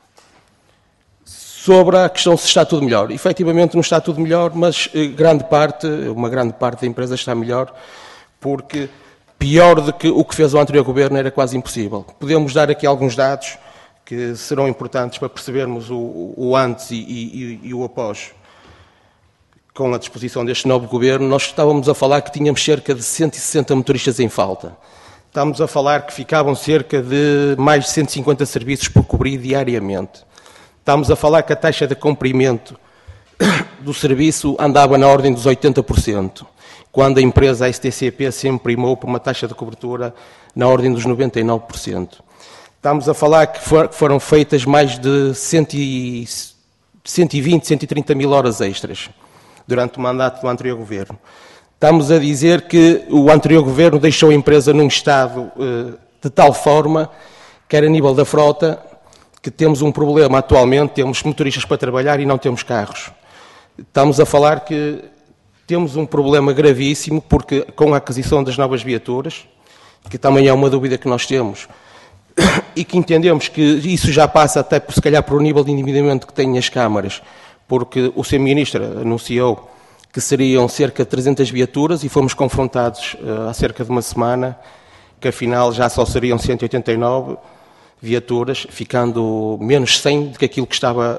Sobre a questão se está tudo melhor. Efetivamente não está tudo melhor, mas uma grande parte da empresa está melhor, porque pior do que o que fez o anterior governo era quase impossível. Podemos dar aqui alguns dados que serão importantes para percebermos o antes e o após. Com a disposição deste novo governo, nós estávamos a falar que tínhamos cerca de 160 motoristas em falta. Estamos a falar que ficavam cerca de mais de 150 serviços por cobrir diariamente. Estamos a falar que a taxa de cumprimento do serviço andava na ordem dos 80%, quando a empresa a STCP sempre primou por uma taxa de cobertura na ordem dos 99%. Estamos a falar que foram feitas mais de 120, 130 mil horas extras durante o mandato do anterior governo. Estamos a dizer que o anterior governo deixou a empresa num estado de tal forma, quer a nível da frota, que temos um problema atualmente, temos motoristas para trabalhar e não temos carros. Estamos a falar que temos um problema gravíssimo, porque com a aquisição das novas viaturas, que também é uma dúvida que nós temos, e que entendemos que isso já passa até, se calhar, por o nível de endividamento que têm as câmaras, porque o Sr. Ministro anunciou que seriam cerca de 300 viaturas e fomos confrontados há cerca de uma semana que afinal já só seriam 189 viaturas, ficando menos 100 daquilo que estava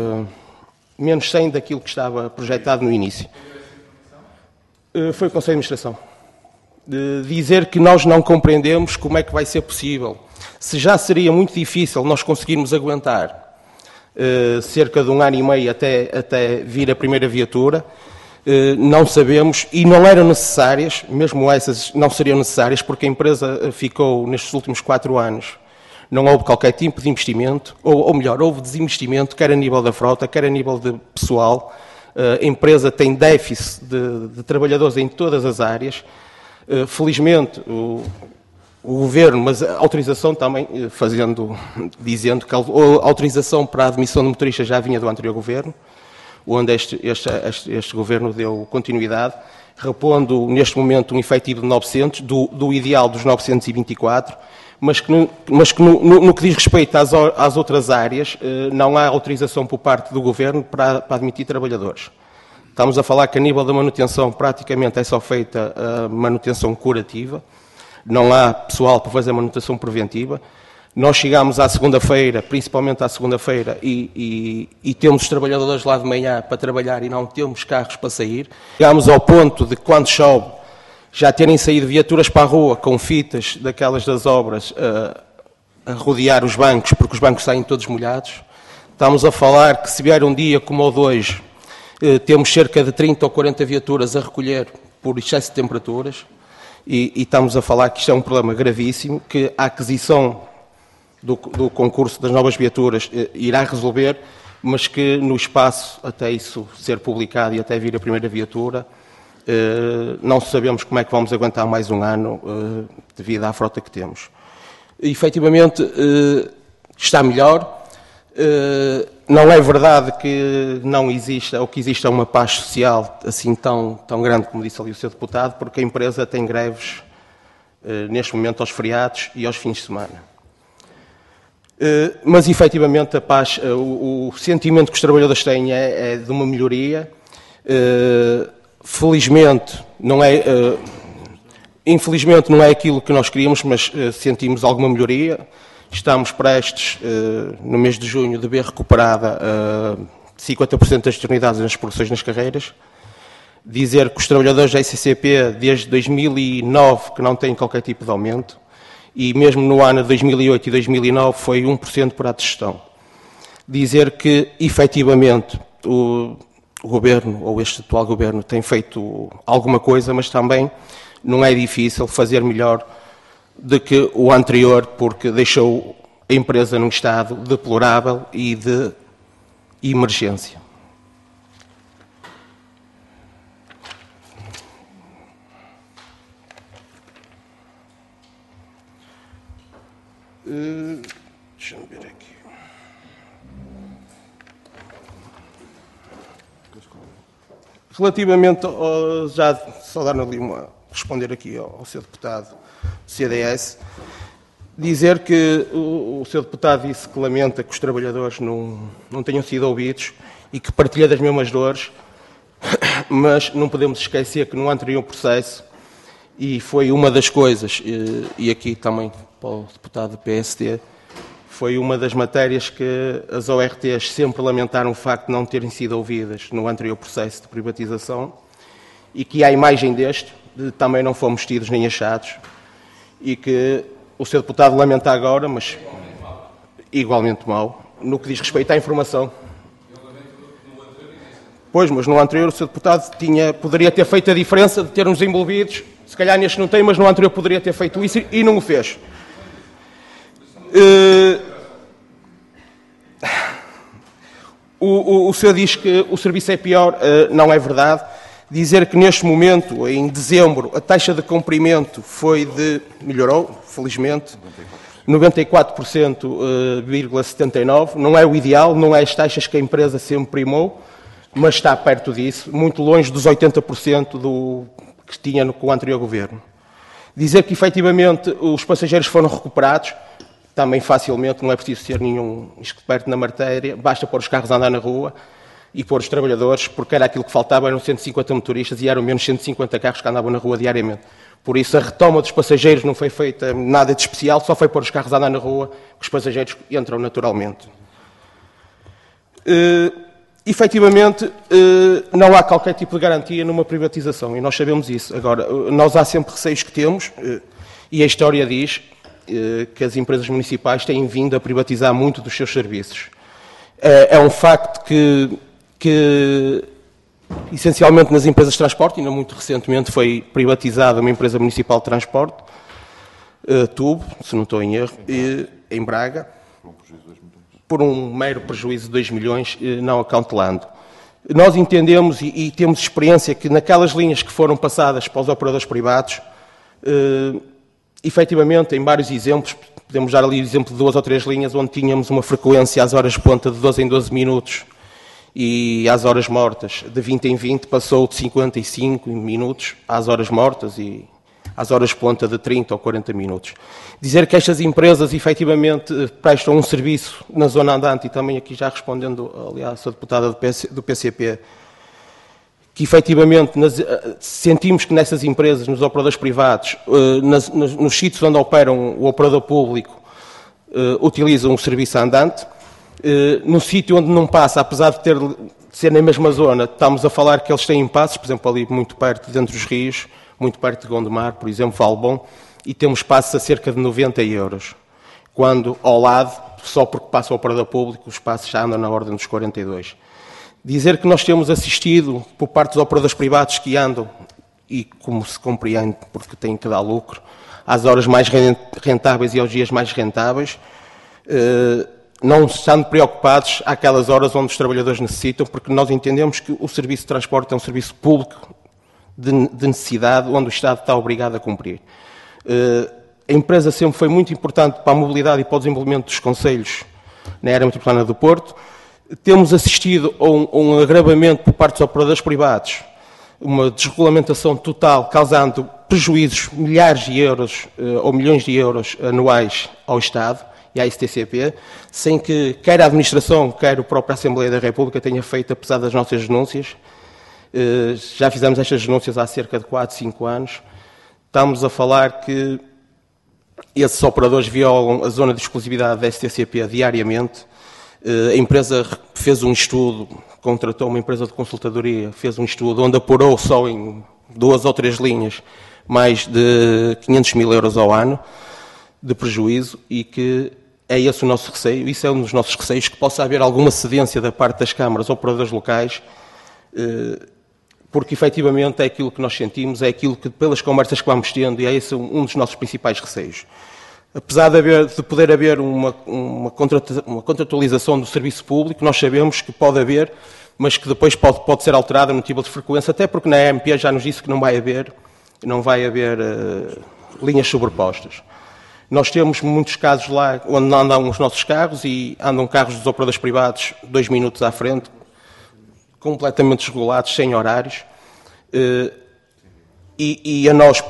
projetado no início. Foi o Conselho de Administração. Dizer que nós não compreendemos como é que vai ser possível. Se já seria muito difícil nós conseguirmos aguentar cerca de 1 ano e meio até vir a primeira viatura, não sabemos, e não eram necessárias, mesmo essas não seriam necessárias, porque a empresa ficou, nestes últimos 4 anos, não houve qualquer tipo de investimento, ou melhor, houve desinvestimento, quer a nível da frota, quer a nível de pessoal. A empresa tem déficit de trabalhadores em todas as áreas. Felizmente, o Governo, mas a autorização também, dizendo que a autorização para a admissão de motoristas já vinha do anterior Governo, onde este Governo deu continuidade, repondo neste momento um efetivo de 900, do ideal dos 924, mas que no que diz respeito às outras áreas, não há autorização por parte do Governo para admitir trabalhadores. Estamos a falar que a nível da manutenção praticamente é só feita a manutenção curativa, não há pessoal para fazer a manutenção preventiva. Nós chegámos à segunda-feira, principalmente à segunda-feira, e temos os trabalhadores lá de manhã para trabalhar e não temos carros para sair. Chegámos ao ponto de, quando chove, já terem saído viaturas para a rua com fitas daquelas das obras a rodear os bancos, porque os bancos saem todos molhados. Estamos a falar que, se vier um dia como o de hoje, temos cerca de 30 ou 40 viaturas a recolher por excesso de temperaturas, e estamos a falar que isto é um problema gravíssimo, que a aquisição do concurso das novas viaturas irá resolver, mas que no espaço até isso ser publicado e até vir a primeira viatura, não sabemos como é que vamos aguentar mais um ano devido à frota que temos. E, efetivamente, está melhor. Não é verdade que não exista, ou que exista uma paz social assim tão grande como disse ali o Sr. Deputado, porque a empresa tem greves neste momento aos feriados e aos fins de semana. Mas, efetivamente, a paz, o sentimento que os trabalhadores têm é de uma melhoria. Felizmente, infelizmente não é aquilo que nós queríamos, mas sentimos alguma melhoria. Estamos prestes, no mês de junho, de ver recuperada 50% das unidades nas produções nas carreiras. Dizer que os trabalhadores da SCCP, desde 2009, que não têm qualquer tipo de aumento, e mesmo no ano de 2008 e 2009 foi 1% por ato de gestão. Dizer que, efetivamente, o Governo, ou este atual Governo, tem feito alguma coisa, mas também não é difícil fazer melhor do que o anterior, porque deixou a empresa num estado deplorável e de e emergência. Deixa-me ver aqui. Relativamente ao, já só dar ali responder aqui ao Sr. Deputado do CDS, dizer que o Sr. Deputado disse que lamenta que os trabalhadores não tenham sido ouvidos e que partilha das mesmas dores, mas não podemos esquecer que no anterior processo, e foi uma das coisas, e aqui também para o deputado do PSD, foi uma das matérias que as ORTs sempre lamentaram o facto de não terem sido ouvidas no anterior processo de privatização e que, à imagem deste, também não fomos tidos nem achados e que o Sr. Deputado lamenta agora, mas igualmente mal, no que diz respeito à informação. Pois, mas no anterior o Sr. Deputado poderia ter feito a diferença de ter-nos envolvidos, se calhar neste não tem, mas no anterior poderia ter feito isso e não o fez. O senhor diz que o serviço é pior, não é verdade. Dizer que neste momento, em dezembro, a taxa de cumprimento melhorou, felizmente, 94,79%, não é o ideal, não é as taxas que a empresa sempre primou, mas está perto disso, muito longe dos 80% que tinha com o anterior governo. Dizer que, efetivamente, os passageiros foram recuperados, também facilmente, não é preciso ser nenhum experto na matéria, basta pôr os carros a andar na rua e pôr os trabalhadores, porque era aquilo que faltava, eram 150 motoristas e eram menos 150 carros que andavam na rua diariamente. Por isso, a retoma dos passageiros não foi feita nada de especial, só foi pôr os carros a andar na rua, que os passageiros entram naturalmente. Efetivamente, não há qualquer tipo de garantia numa privatização, e nós sabemos isso. Agora, nós há sempre receios que temos, e a história diz que as empresas municipais têm vindo a privatizar muito dos seus serviços. É um facto que essencialmente nas empresas de transporte, ainda muito recentemente foi privatizada uma empresa municipal de transporte, Tubo, se não estou em erro, em Braga, por um mero prejuízo de 2 milhões, não acautelando. Nós entendemos e temos experiência que naquelas linhas que foram passadas para os operadores privados, efetivamente, em vários exemplos, podemos dar ali o exemplo de 2 ou 3 linhas onde tínhamos uma frequência às horas ponta de 12 em 12 minutos e às horas mortas de 20 em 20 passou de 55 minutos às horas mortas e às horas ponta de 30 ou 40 minutos. Dizer que estas empresas efetivamente prestam um serviço na zona andante e também aqui já respondendo, aliás, a deputada do PCP, que efetivamente sentimos que nessas empresas, nos operadores privados, nos sítios onde operam o operador público, utilizam o serviço andante. No sítio onde não passa, apesar de ser na mesma zona, estamos a falar que eles têm impasses, por exemplo, ali muito perto, dentro dos rios, muito perto de Gondomar, por exemplo, Valbom, e temos passos a cerca de 90 euros. Quando, ao lado, só porque passa o operador público, os passos já andam na ordem dos 42. Dizer que nós temos assistido, por parte dos operadores privados que andam, e como se compreende, porque têm que dar lucro, às horas mais rentáveis e aos dias mais rentáveis, não estando preocupados àquelas horas onde os trabalhadores necessitam, porque nós entendemos que o serviço de transporte é um serviço público de necessidade, onde o Estado está obrigado a cumprir. A empresa sempre foi muito importante para a mobilidade e para o desenvolvimento dos concelhos na área metropolitana do Porto. Temos assistido a um agravamento por parte dos operadores privados, uma desregulamentação total, causando prejuízos milhares de euros ou milhões de euros anuais ao Estado e à STCP, sem que quer a Administração, quer a própria Assembleia da República tenha feito, apesar das nossas denúncias. Já fizemos estas denúncias há cerca de 4, 5 anos. Estamos a falar que esses operadores violam a zona de exclusividade da STCP diariamente. A empresa fez um estudo, contratou uma empresa de consultadoria, fez um estudo onde apurou só em 2 ou 3 linhas mais de 500 mil euros ao ano de prejuízo e que é esse o nosso receio. Isso é um dos nossos receios, que possa haver alguma cedência da parte das câmaras ou operadores locais, porque efetivamente é aquilo que nós sentimos, é aquilo que pelas conversas que vamos tendo e é esse um dos nossos principais receios. Apesar de poder haver uma contratualização do serviço público, nós sabemos que pode haver, mas que depois pode ser alterada no tipo de frequência, até porque na AMP já nos disse que não vai haver linhas sobrepostas. Nós temos muitos casos lá onde andam os nossos carros e andam carros dos operadores privados 2 minutos à frente, completamente desregulados, sem horários, e a nós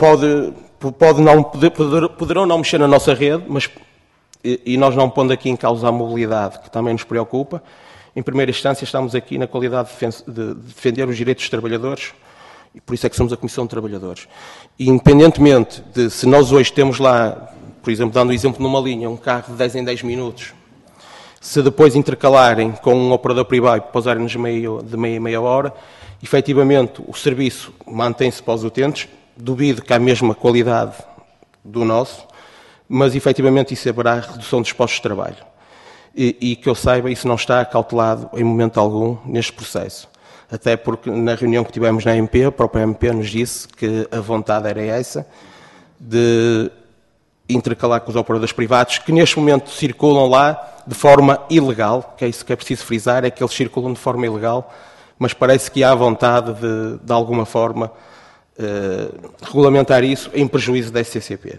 poderão não mexer na nossa rede, mas e nós não pondo aqui em causa a mobilidade, que também nos preocupa. Em primeira instância, estamos aqui na qualidade de defender os direitos dos trabalhadores, e por isso é que somos a Comissão de Trabalhadores. E, independentemente de se nós hoje temos lá, por exemplo, dando o exemplo numa linha, um carro de 10 em 10 minutos, se depois intercalarem com um operador privado e pousarem-nos de meia em meia hora, efetivamente o serviço mantém-se para os utentes, duvido que há a mesma qualidade do nosso, mas efetivamente isso haverá redução dos postos de trabalho. E que eu saiba, isso não está cautelado em momento algum neste processo. Até porque na reunião que tivemos na AMP, a própria AMP nos disse que a vontade era essa, de intercalar com os operadores privados, que neste momento circulam lá de forma ilegal, que é isso que é preciso frisar, é que eles circulam de forma ilegal, mas parece que há vontade de alguma forma, regulamentar isso em prejuízo da STCP.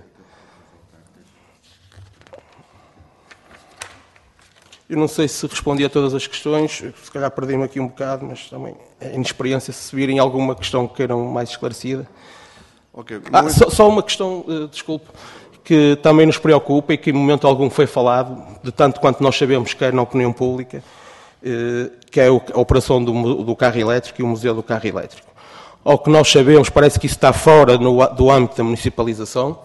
Eu não sei se respondi a todas as questões, se calhar perdi-me aqui um bocado, mas também é inexperiência se virem alguma questão que queiram mais esclarecida. Okay, só uma questão, desculpe, que também nos preocupa e que em momento algum foi falado, de tanto quanto nós sabemos, quer na opinião pública, que é a operação do carro elétrico e o Museu do Carro Elétrico. Ao que nós sabemos, parece que isso está fora do âmbito da municipalização.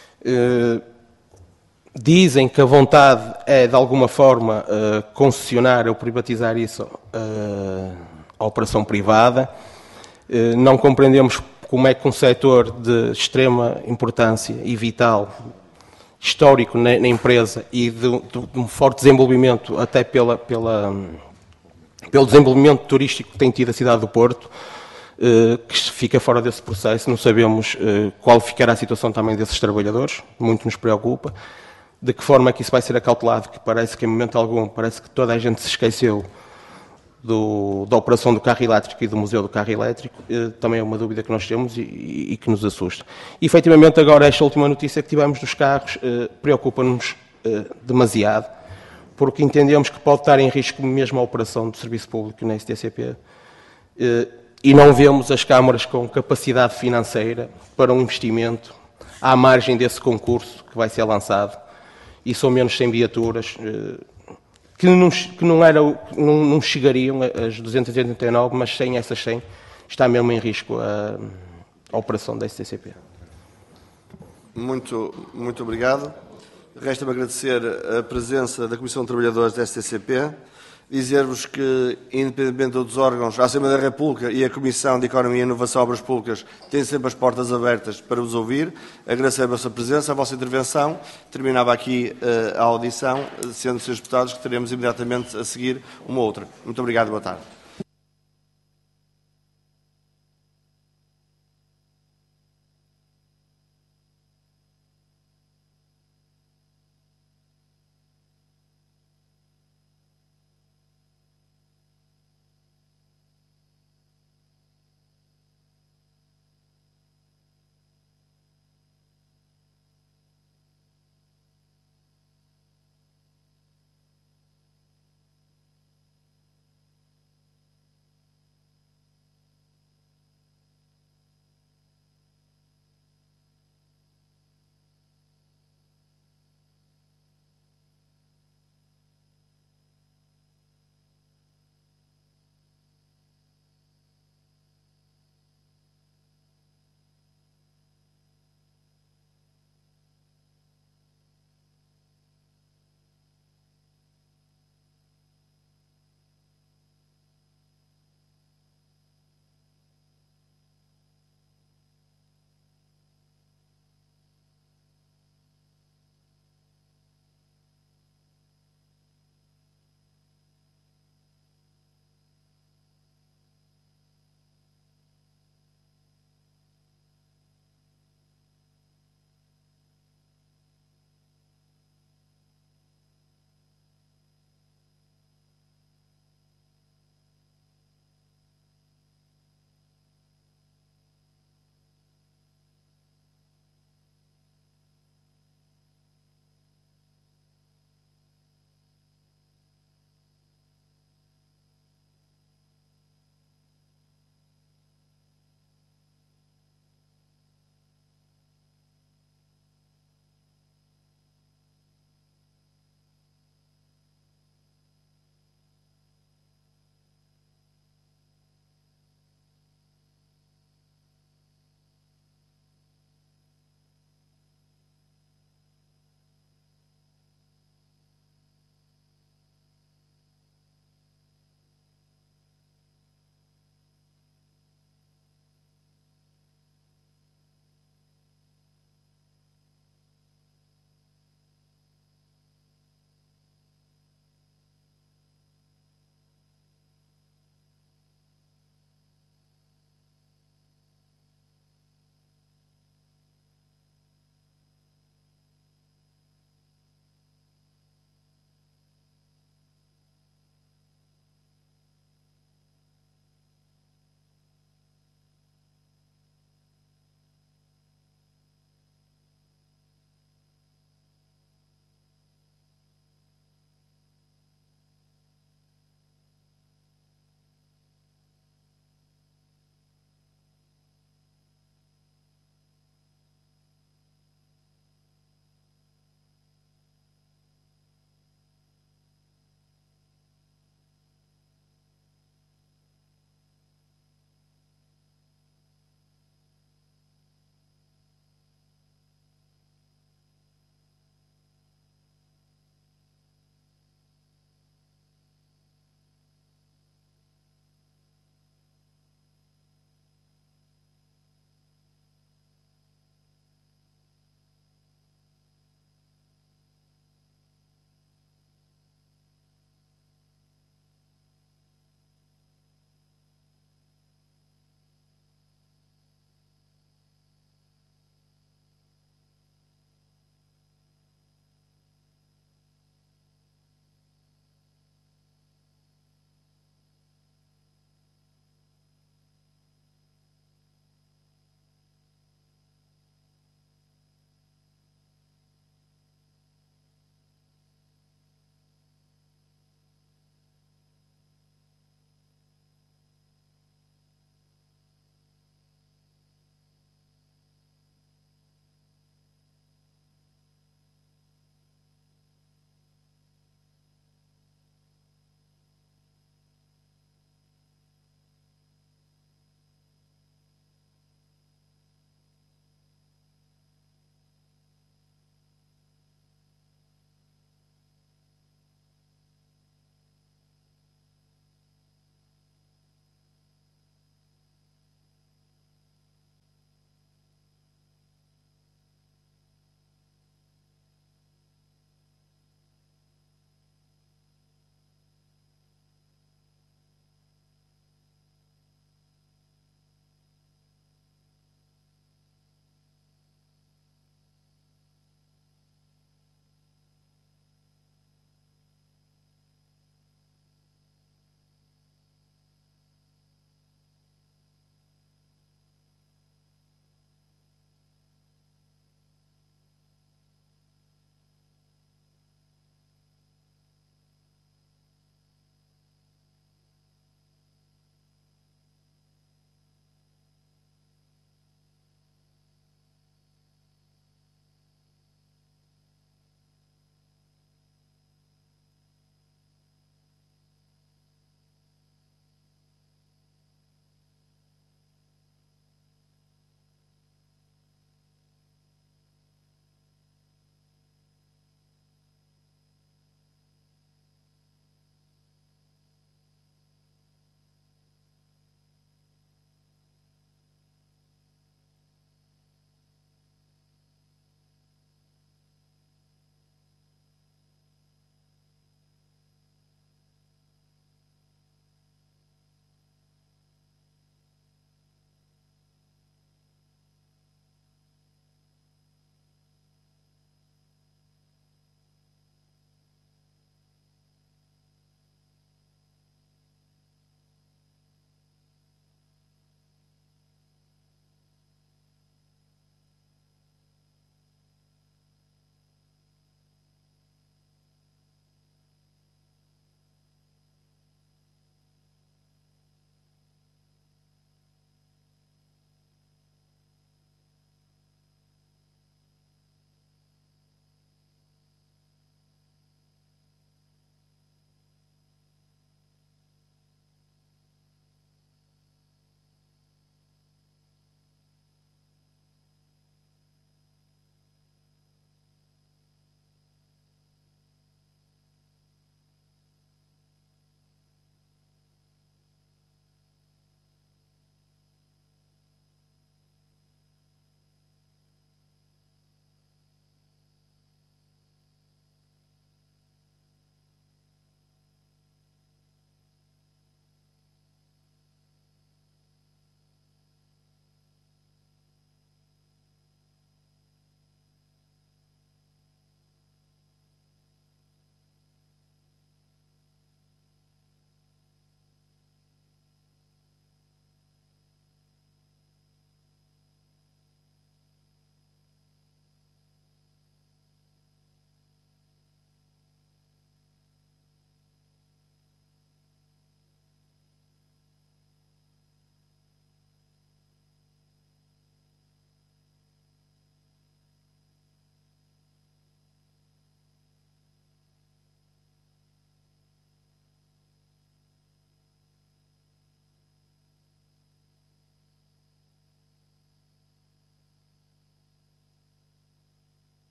Dizem que a vontade é, de alguma forma, concessionar ou privatizar isso à operação privada. Não compreendemos como é que um setor de extrema importância e vital, histórico na empresa e de um forte desenvolvimento, até pelo desenvolvimento turístico que tem tido a cidade do Porto, que fica fora desse processo. Não sabemos qual ficará a situação também desses trabalhadores, muito nos preocupa. De que forma é que isso vai ser acautelado, que parece que em momento algum, parece que toda a gente se esqueceu da operação do carro elétrico e do Museu do Carro Elétrico, também é uma dúvida que nós temos e que nos assusta. E, efetivamente, agora esta última notícia que tivemos dos carros preocupa-nos demasiado, porque entendemos que pode estar em risco mesmo a operação do serviço público na STCP, e não vemos as câmaras com capacidade financeira para um investimento à margem desse concurso que vai ser lançado, e são menos 100 viaturas, que não chegariam às 289, mas sem essas 100 está mesmo em risco a operação da STCP. Muito obrigado. Resta-me agradecer a presença da Comissão de Trabalhadores da STCP, dizer-vos que, independentemente dos órgãos, a Assembleia da República e a Comissão de Economia, Inovação e Obras Públicas têm sempre as portas abertas para vos ouvir. Agradecer a vossa presença, a vossa intervenção. Terminava aqui a audição, sendo, Srs. Deputados, que teremos imediatamente a seguir uma outra. Muito obrigado e boa tarde.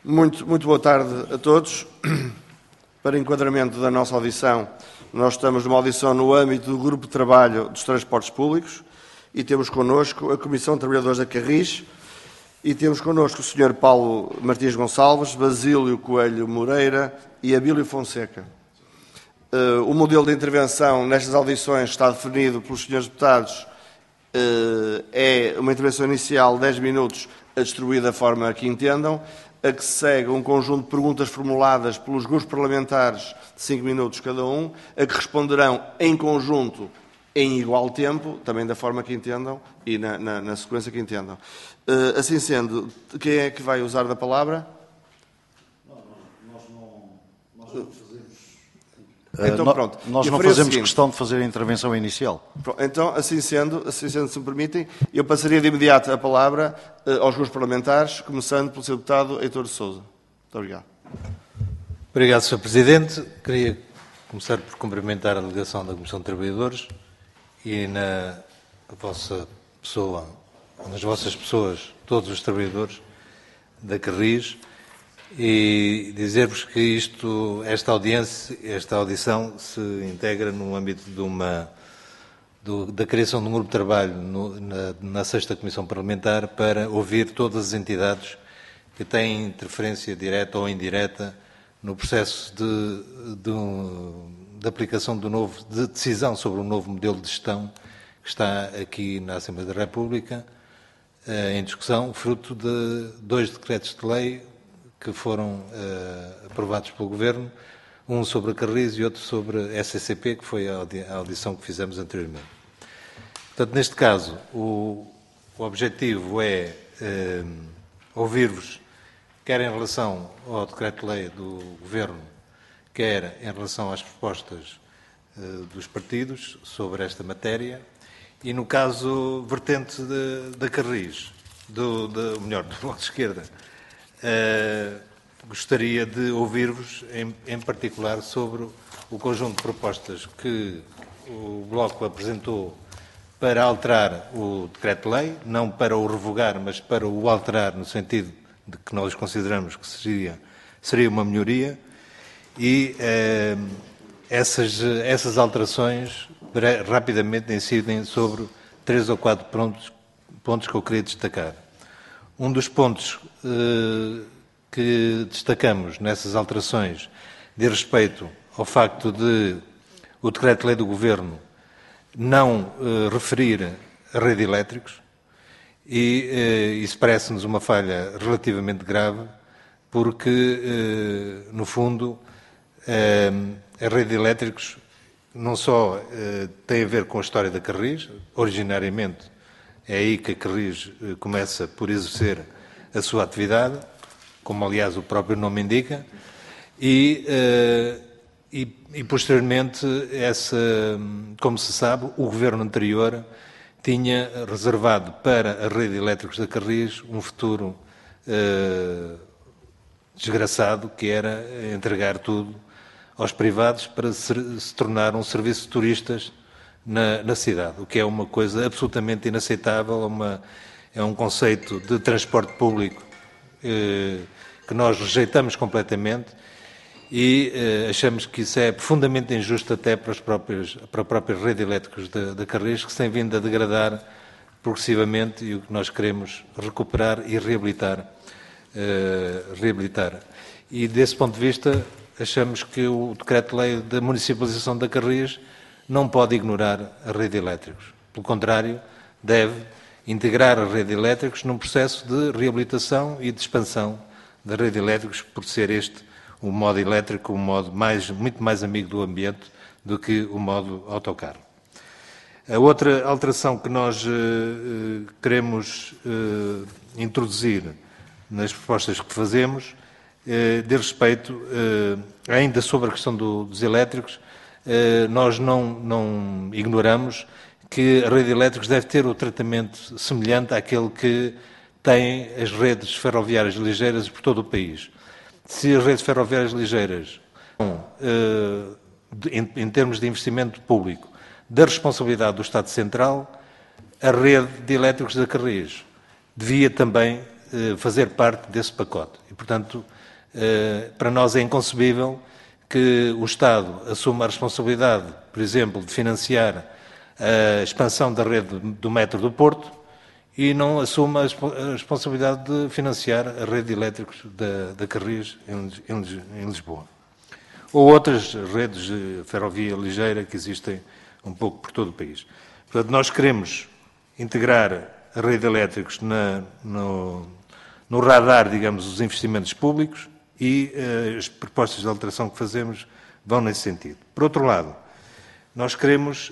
Muito boa tarde a todos. Para enquadramento da nossa audição, nós estamos numa audição no âmbito do Grupo de Trabalho dos Transportes Públicos e temos connosco a Comissão de Trabalhadores da Carris e temos connosco o Sr. Paulo Martins Gonçalves, Basílio Coelho Moreira e Abílio Fonseca. O modelo de intervenção nestas audições está definido pelos Srs. Deputados. É uma intervenção inicial de 10 minutos, a distribuir da forma que entendam, a que segue um conjunto de perguntas formuladas pelos grupos parlamentares de 5 minutos cada um, a que responderão em conjunto em igual tempo, também da forma que entendam e na sequência que entendam. Assim sendo, quem é que vai usar da palavra? Nós não fazemos... Então, pronto. Nós não fazemos questão de fazer a intervenção inicial. Então, assim sendo, se me permitem, eu passaria de imediato a palavra aos grupos parlamentares, começando pelo Sr. Deputado Heitor de Sousa. Muito obrigado. Obrigado, Sr. Presidente. Queria começar por cumprimentar a delegação da Comissão de Trabalhadores e na vossa pessoa, nas vossas pessoas, todos os trabalhadores da Carris, e dizer-vos que esta audição se integra no âmbito da criação de um grupo de trabalho na 6ª Comissão Parlamentar para ouvir todas as entidades que têm interferência direta ou indireta no processo de aplicação de decisão sobre um novo modelo de gestão que está aqui na Assembleia da República em discussão, fruto de 2 decretos de lei que foram aprovados pelo Governo, um sobre a Carris e outro sobre a SCCP, que foi a audição que fizemos anteriormente. Portanto, neste caso, o objetivo é ouvir-vos, quer em relação ao decreto-lei do Governo, quer em relação às propostas dos partidos sobre esta matéria, e no caso vertente da Carris, do Bloco de Esquerda, gostaria de ouvir-vos em particular sobre o conjunto de propostas que o Bloco apresentou para alterar o decreto-lei, não para o revogar, mas para o alterar no sentido de que nós consideramos que seria uma melhoria, e essas alterações rapidamente incidem sobre 3 ou 4 pontos que eu queria destacar. Um dos pontos que destacamos nessas alterações diz respeito ao facto de o decreto-lei do Governo não referir a rede elétricos, e isso parece-nos uma falha relativamente grave, porque, no fundo, a rede elétricos não só tem a ver com a história da Carris, originariamente é aí que a Carris começa por exercer a sua atividade, como aliás o próprio nome indica, e posteriormente, como se sabe, o Governo anterior tinha reservado para a rede elétricos da Carris um futuro desgraçado, que era entregar tudo aos privados para se tornar um serviço de turistas na cidade, o que é uma coisa absolutamente inaceitável, é um conceito de transporte público que nós rejeitamos completamente e achamos que isso é profundamente injusto até para a própria rede elétricos da Carris, que se tem vindo a degradar progressivamente, e o que nós queremos recuperar e reabilitar. E desse ponto de vista achamos que o decreto-lei da municipalização da Carris não pode ignorar a rede elétricos. Pelo contrário, deve integrar a rede elétricos num processo de reabilitação e de expansão da rede elétricos, por ser este o modo elétrico, um modo muito mais amigo do ambiente do que o modo autocarro. A outra alteração que nós queremos introduzir nas propostas que fazemos diz respeito, ainda sobre a questão dos elétricos, nós não ignoramos que a rede elétricos deve ter o tratamento semelhante àquele que tem as redes ferroviárias ligeiras por todo o país. Se as redes ferroviárias ligeiras, em termos de investimento público, da responsabilidade do Estado Central, a rede de elétricos da Carris devia também fazer parte desse pacote. E, portanto, Para nós é inconcebível que o Estado assuma a responsabilidade, por exemplo, de financiar a expansão da rede do metro do Porto e não assuma a responsabilidade de financiar a rede de elétricos da Carris em Lisboa. Ou outras redes de ferrovia ligeira que existem um pouco por todo o país. Portanto, nós queremos integrar a rede de elétricos no radar, digamos, dos investimentos públicos e as propostas de alteração que fazemos vão nesse sentido. Por outro lado, nós queremos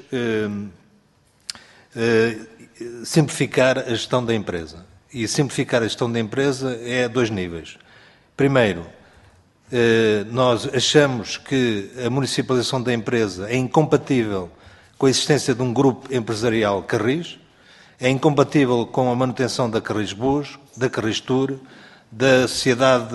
simplificar a gestão da empresa. E simplificar a gestão da empresa é a 2 níveis. Primeiro, nós achamos que a municipalização da empresa é incompatível com a existência de um grupo empresarial Carris, é incompatível com a manutenção da Carris Bus, da Carris Tour, da sociedade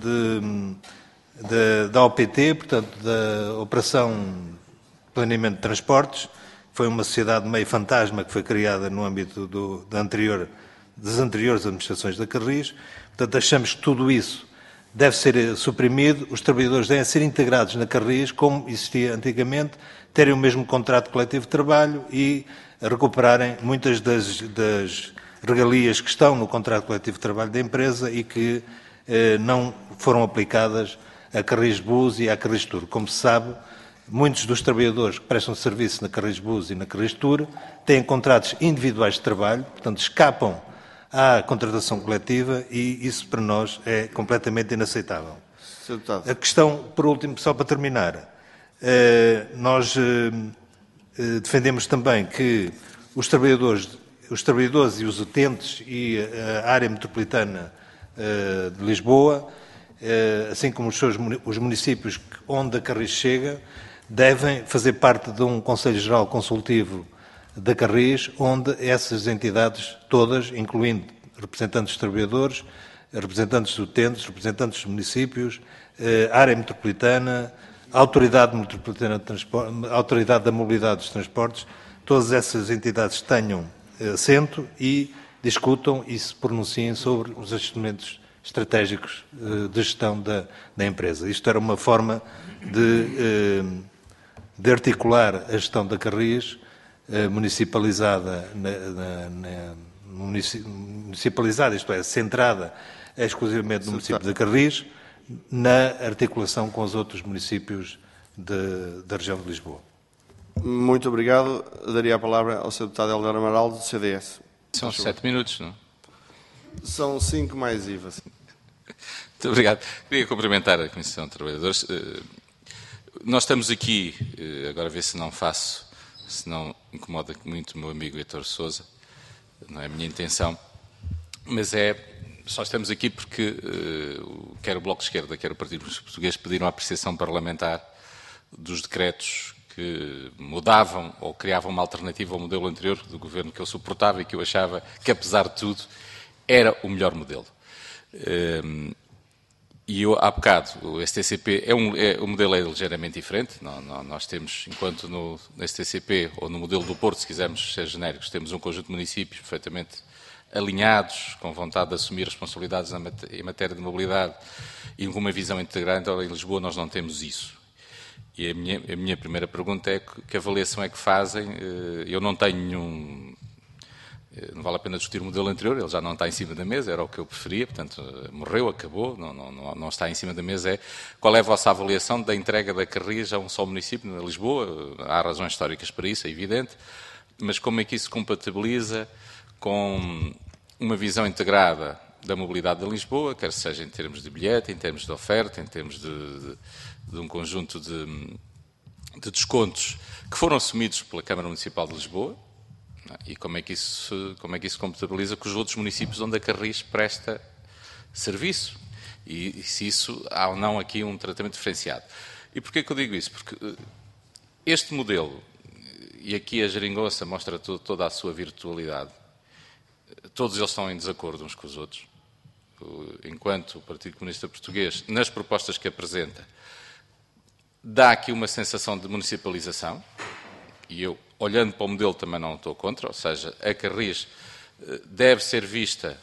da OPT, portanto, da Operação Planeamento de Transportes, foi uma sociedade meio fantasma que foi criada no âmbito das anteriores administrações da Carris. Portanto, achamos que tudo isso deve ser suprimido, os trabalhadores devem ser integrados na Carris, como existia antigamente, terem o mesmo contrato coletivo de trabalho e recuperarem muitas das regalias que estão no contrato coletivo de trabalho da empresa e que não foram aplicadas à Carris Bus e à Carris Tour. Como se sabe, muitos dos trabalhadores que prestam serviço na Carris Bus e na Carris Tour têm contratos individuais de trabalho, portanto, escapam à contratação coletiva e isso para nós é completamente inaceitável. A questão, por último, só para terminar, nós defendemos também que os trabalhadores e os utentes e a área metropolitana de Lisboa, assim como os municípios onde a Carris chega, devem fazer parte de um Conselho Geral Consultivo da Carris, onde essas entidades todas, incluindo representantes dos trabalhadores, representantes dos utentes, representantes dos municípios, área metropolitana, Autoridade Metropolitana de Transporte, Autoridade da Mobilidade dos Transportes, todas essas entidades tenham assento e discutam e se pronunciem sobre os instrumentos estratégicos de gestão da empresa. Isto era uma forma de articular a gestão da Carris municipalizada, isto é, centrada exclusivamente no município de Carris, na articulação com os outros municípios da região de Lisboa. Muito obrigado. Daria a palavra ao Sr. Deputado Helder Amaral, do CDS. São 7 minutos, não? São 5 mais IVA. Muito obrigado. Queria cumprimentar a Comissão de Trabalhadores. Nós estamos aqui, agora ver se não incomoda muito o meu amigo Heitor Sousa, não é a minha intenção, mas só estamos aqui porque quer o Bloco de Esquerda, quer o Partido Comunista Português pediram a apreciação parlamentar dos decretos que mudavam ou criavam uma alternativa ao modelo anterior do governo que eu suportava e que eu achava que, apesar de tudo, era o melhor modelo. E eu, há bocado, o STCP, o modelo é ligeiramente diferente. Nós temos, enquanto no STCP, ou no modelo do Porto, se quisermos ser genéricos, temos um conjunto de municípios perfeitamente alinhados, com vontade de assumir responsabilidades em matéria de mobilidade e com uma visão integrada. Então, em Lisboa nós não temos isso. E a minha primeira pergunta é que avaliação é que fazem? Eu não tenho nenhum... Não vale a pena discutir o modelo anterior, ele já não está em cima da mesa, era o que eu preferia, portanto, morreu, acabou, não está em cima da mesa. Qual é a vossa avaliação da entrega da Carris a um só município, na Lisboa? Há razões históricas para isso, é evidente, mas como é que isso se compatibiliza com uma visão integrada da mobilidade de Lisboa, quer seja em termos de bilhete, em termos de oferta, em termos de um conjunto de descontos que foram assumidos pela Câmara Municipal de Lisboa? E como é que isso se compatibiliza com os outros municípios onde a Carris presta serviço? E se isso há ou não aqui um tratamento diferenciado? E porquê que eu digo isso? Porque este modelo, e aqui a geringonça mostra toda a sua virtualidade, todos eles estão em desacordo uns com os outros. Enquanto o Partido Comunista Português, nas propostas que apresenta, dá aqui uma sensação de municipalização, e eu, olhando para o modelo, também não estou contra, ou seja, a Carris deve ser vista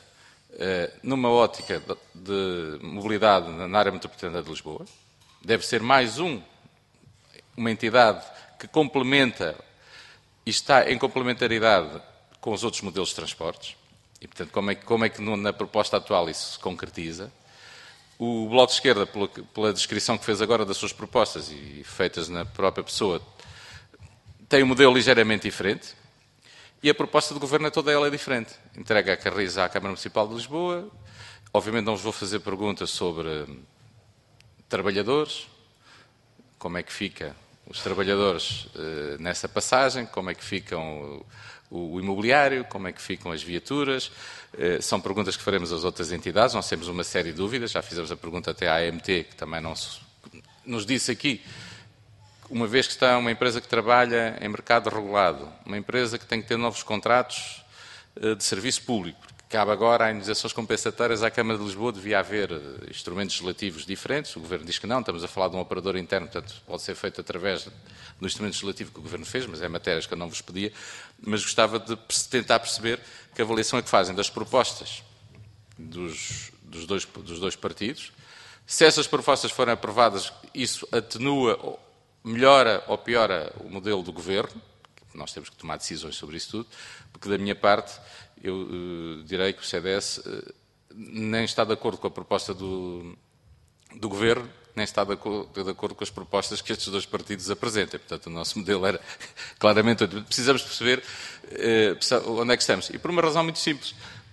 numa ótica de mobilidade na área metropolitana de Lisboa. Deve ser mais uma entidade que complementa e está em complementaridade com os outros modelos de transportes. E, portanto, como é que na proposta atual isso se concretiza? O Bloco de Esquerda, pela descrição que fez agora das suas propostas e feitas na própria pessoa, tem um modelo ligeiramente diferente e a proposta do Governo toda ela é diferente. Entrega a Carris à Câmara Municipal de Lisboa. Obviamente não vos vou fazer perguntas sobre trabalhadores, como é que fica os trabalhadores nessa passagem, como é que ficam o imobiliário, como é que ficam as viaturas. São perguntas que faremos às outras entidades. Nós temos uma série de dúvidas. Já fizemos a pergunta até à AMT, que também não nos disse aqui, uma vez que está uma empresa que trabalha em mercado regulado, uma empresa que tem que ter novos contratos de serviço público, cabe agora a indenizações compensatórias à Câmara de Lisboa, devia haver instrumentos legislativos diferentes. O Governo diz que não, estamos a falar de um operador interno, portanto pode ser feito através do instrumento legislativo que o Governo fez, mas é matérias que eu não vos pedia, mas gostava de tentar perceber que avaliação é que fazem das propostas dos dois partidos. Se essas propostas forem aprovadas, isso atenua, melhora ou piora o modelo do Governo. Nós temos que tomar decisões sobre isso tudo, porque da minha parte eu direi que o CDS nem está de acordo com a proposta do Governo, nem está de acordo com as propostas que estes dois partidos apresentam. Portanto, o nosso modelo era claramente outro. Precisamos perceber onde é que estamos. E por uma razão muito simples.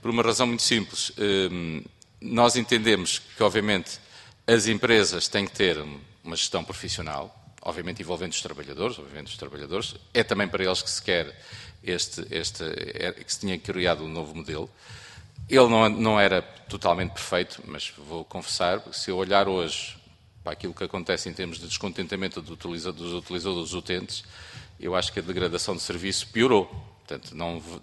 Nós entendemos que, obviamente, as empresas têm que ter uma gestão profissional, obviamente envolvendo os trabalhadores, é também para eles que se quer que se tinha criado um novo modelo. Ele não era totalmente perfeito, mas vou confessar, se eu olhar hoje para aquilo que acontece em termos de descontentamento dos utilizadores utentes, eu acho que a degradação de serviço piorou. Portanto,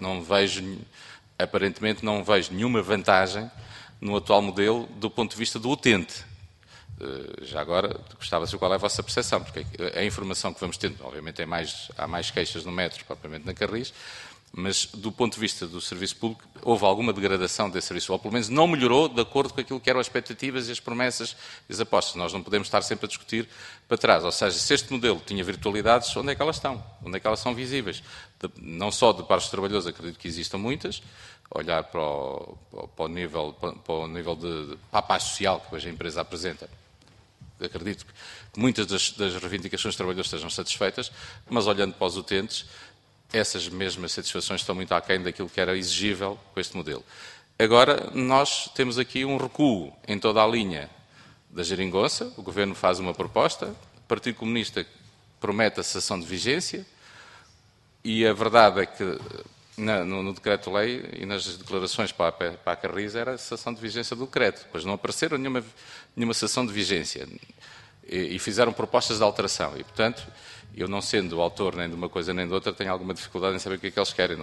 aparentemente não vejo nenhuma vantagem no atual modelo do ponto de vista do utente. Já agora, gostava de saber qual é a vossa percepção, porque a informação que vamos tendo, obviamente há mais queixas no metro, propriamente na Carris, mas do ponto de vista do serviço público, houve alguma degradação desse serviço, ou pelo menos não melhorou de acordo com aquilo que eram as expectativas e as promessas e as apostas. Nós não podemos estar sempre a discutir para trás. Ou seja, se este modelo tinha virtualidades, onde é que elas estão? Onde é que elas são visíveis? Não só de parte dos trabalhadores, acredito que existam muitas, olhar para o nível de paz social que hoje a empresa apresenta. Acredito que muitas das reivindicações dos trabalhadores estejam satisfeitas, mas olhando para os utentes, essas mesmas satisfações estão muito aquém daquilo que era exigível com este modelo. Agora, nós temos aqui um recuo em toda a linha da geringonça. O Governo faz uma proposta, o Partido Comunista promete a cessação de vigência e a verdade é que no decreto-lei e nas declarações para a Carris era a cessação de vigência do decreto. Depois não apareceram nenhuma cessação de vigência e fizeram propostas de alteração. E, portanto, eu não sendo autor nem de uma coisa nem de outra, tenho alguma dificuldade em saber o que é que eles querem.